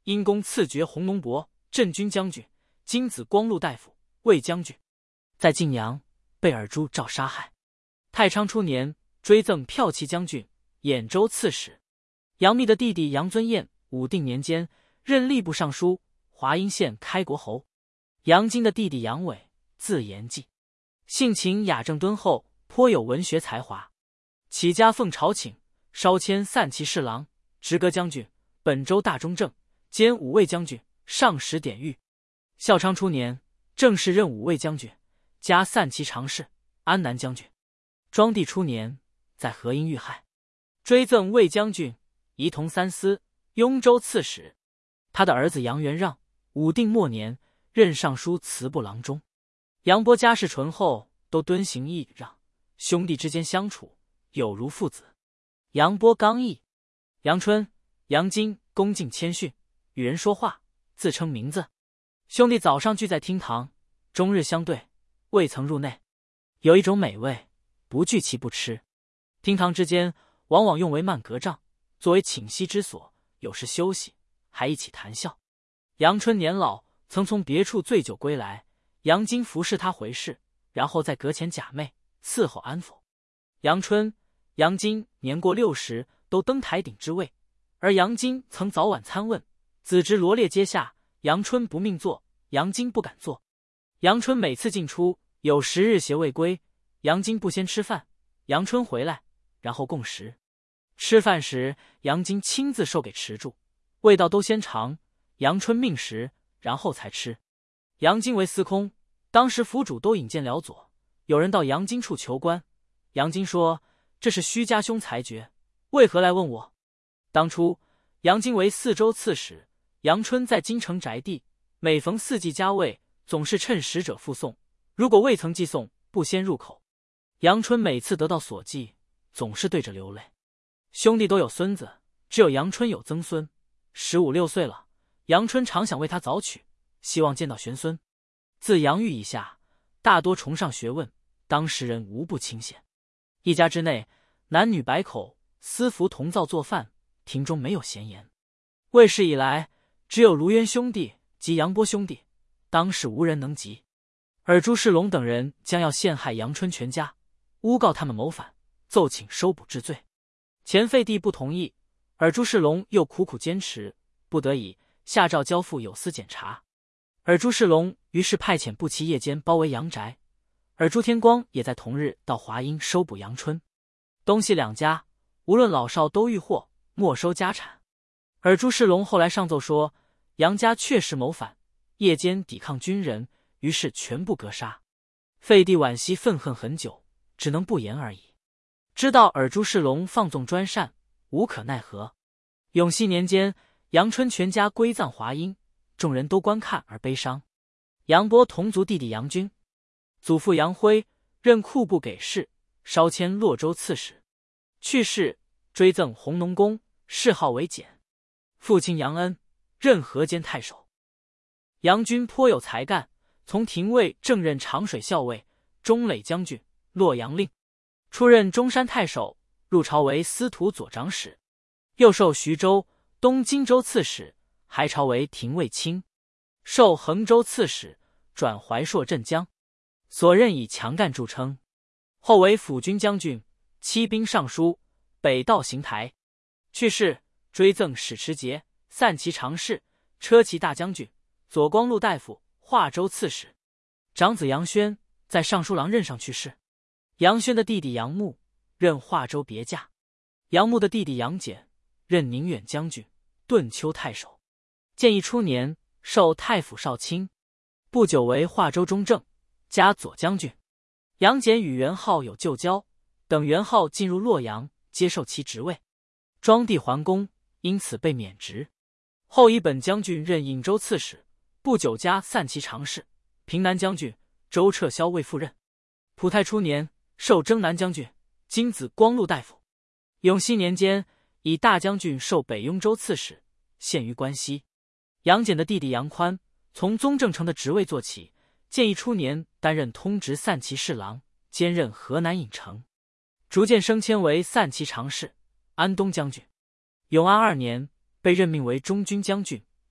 因功赐爵弘农伯、镇军将军、金子光禄大夫、卫将军。在晋阳被尔朱照杀害。太昌初年，追赠骠骑将军、兖州刺史。杨密的弟弟杨尊彦武定年间任吏部尚书、华阴县开国侯。杨经的弟弟杨伟，字延纪，性情雅正敦厚，颇有文学才华。起家奉朝请，稍迁散骑侍郎、直阁将军、本州大中正，兼五位将军、上使典狱。孝昌初年，正式任五位将军，加散骑常侍、安南将军。庄帝初年，在河阴遇害，追赠卫将军、仪同三司、雍州刺史。他的儿子杨元让，武定末年任尚书祠部郎中。杨波家世淳厚，都敦行义让，兄弟之间相处有如父子。杨波刚毅。杨春、杨金恭敬谦逊，与人说话自称名字。兄弟早上聚在厅堂，终日相对，未曾入内。有一种美味，不聚其不吃。厅堂之间往往用为漫阁帐，作为寝息之所，有时休息，还一起谈笑。杨春年老，曾从别处醉酒归来，杨金服侍他回室，然后在阁前假寐，伺候安抚。杨春、杨金年过60，都登台顶之位，而杨金曾早晚参问，子侄罗列阶下，杨春不命坐，杨金不敢坐。杨春每次进出，有10日协未归，杨金不先吃饭，杨春回来，然后共食。吃饭时，杨金亲自授给持住，味道都先尝，杨春命食，然后才吃。杨金为司空，当时府主都引荐辽左，有人到杨金处求官，杨金说：“这是虚家兄裁决，为何来问我？”当初杨金为4州刺史，杨春在京城宅地，每逢4季加位，总是趁使者附送，如果未曾寄送，不先入口。杨春每次得到所寄，总是对着流泪。兄弟都有孙子，只有杨春有曾孙，15、16岁了。杨春常想为他早娶，希望见到玄孙。自杨玉以下，大多崇尚学问，当时人无不清闲。一家之内，男女百口，私服同灶做饭，庭中没有闲言。魏氏以来，只有卢渊兄弟及杨波兄弟，当时无人能及。而朱世龙等人将要陷害杨春全家，诬告他们谋反，奏请收捕治罪。前废帝不同意，而朱世龙又苦苦坚持，不得已下诏交付有司检查。而朱世龙于是派遣步骑夜间包围杨宅，而朱天光也在同日到华阴收捕杨春。东西两家无论老少都遇祸，没收家产。而朱世龙后来上奏说，杨家确实谋反，夜间抵抗军人，于是全部格杀。废帝惋惜愤恨很久，只能不言而已。知道尔朱世龙放纵专擅，无可奈何。永熙年间，杨春全家归葬华阴，众人都观看而悲伤。杨波同族弟弟杨军，祖父杨辉任库部给事，稍迁洛州刺史。去世，追赠弘农公，谥号为简。父亲杨恩任河间太守。杨军颇有才干，从廷尉正任长水校尉、中垒将军、洛阳令，出任中山太守，入朝为司徒左长史，又授徐州、东荆州刺史，还朝为廷尉卿，授衡州刺史，转怀朔镇江，所任以强干著称。后为辅军将军、骑兵尚书、北道行台。去世，追赠史持节、散骑常侍、车骑大将军、左光禄大夫、华州刺史。长子杨宣在尚书郎任上去世。杨宣的弟弟杨牧任华州别驾，杨牧的弟弟杨简任宁远将军、顿丘太守。建义初年授太府少卿，不久为华州中正，加左将军。杨简与元昊有旧交，等元昊进入洛阳，接受其职位。庄帝桓公因此被免职，后以本将军任颍州刺史，不久加散骑常侍、平南将军，周撤销未赴任。普泰初年授征南将军、金子光禄大夫。永熙年间以大将军授北雍州刺史，现于关西。杨简的弟弟杨宽从宗正丞的职位做起，建义初年担任通直散骑侍郎，兼任河南尹城，逐渐升迁为散骑常侍、安东将军。永安2年被任命为中军将军，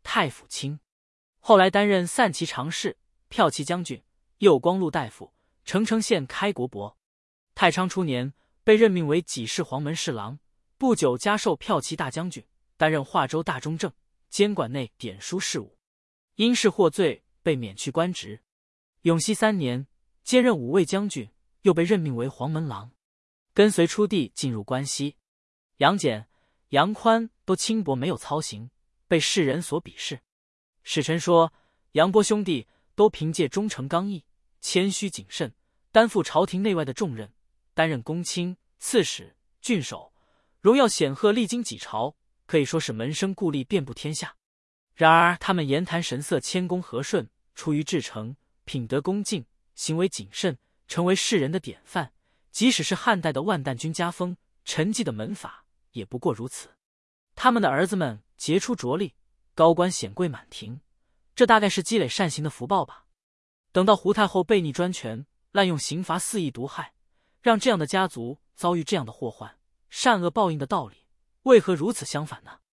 太府卿，后来担任散骑常侍、骠骑将军、右光禄大夫、澄城县开国伯。太昌初年，被任命为给事黄门侍郎，不久加授骠骑大将军，担任华州大中正，监管内典书事务。因事获罪，被免去官职。永熙3年，兼任武卫将军，又被任命为黄门郎，跟随出地进入关西。杨戬、杨宽都轻薄没有操行，被世人所鄙视。史臣说，杨波兄弟都凭借忠诚刚毅、谦虚谨慎，担负朝廷内外的重任，担任公卿、刺史、郡守，荣耀显赫，历经几朝，可以说是门生故吏遍布天下。然而他们言谈神色谦恭和顺，出于至诚，品德恭敬，行为谨慎，成为世人的典范。即使是汉代的万旦君家风、陈纪的门法，也不过如此。他们的儿子们杰出着力，高官显贵满庭，这大概是积累善行的福报吧。等到胡太后悖逆专权，滥用刑罚，肆意毒害，让这样的家族遭遇这样的祸患，善恶报应的道理为何如此相反呢？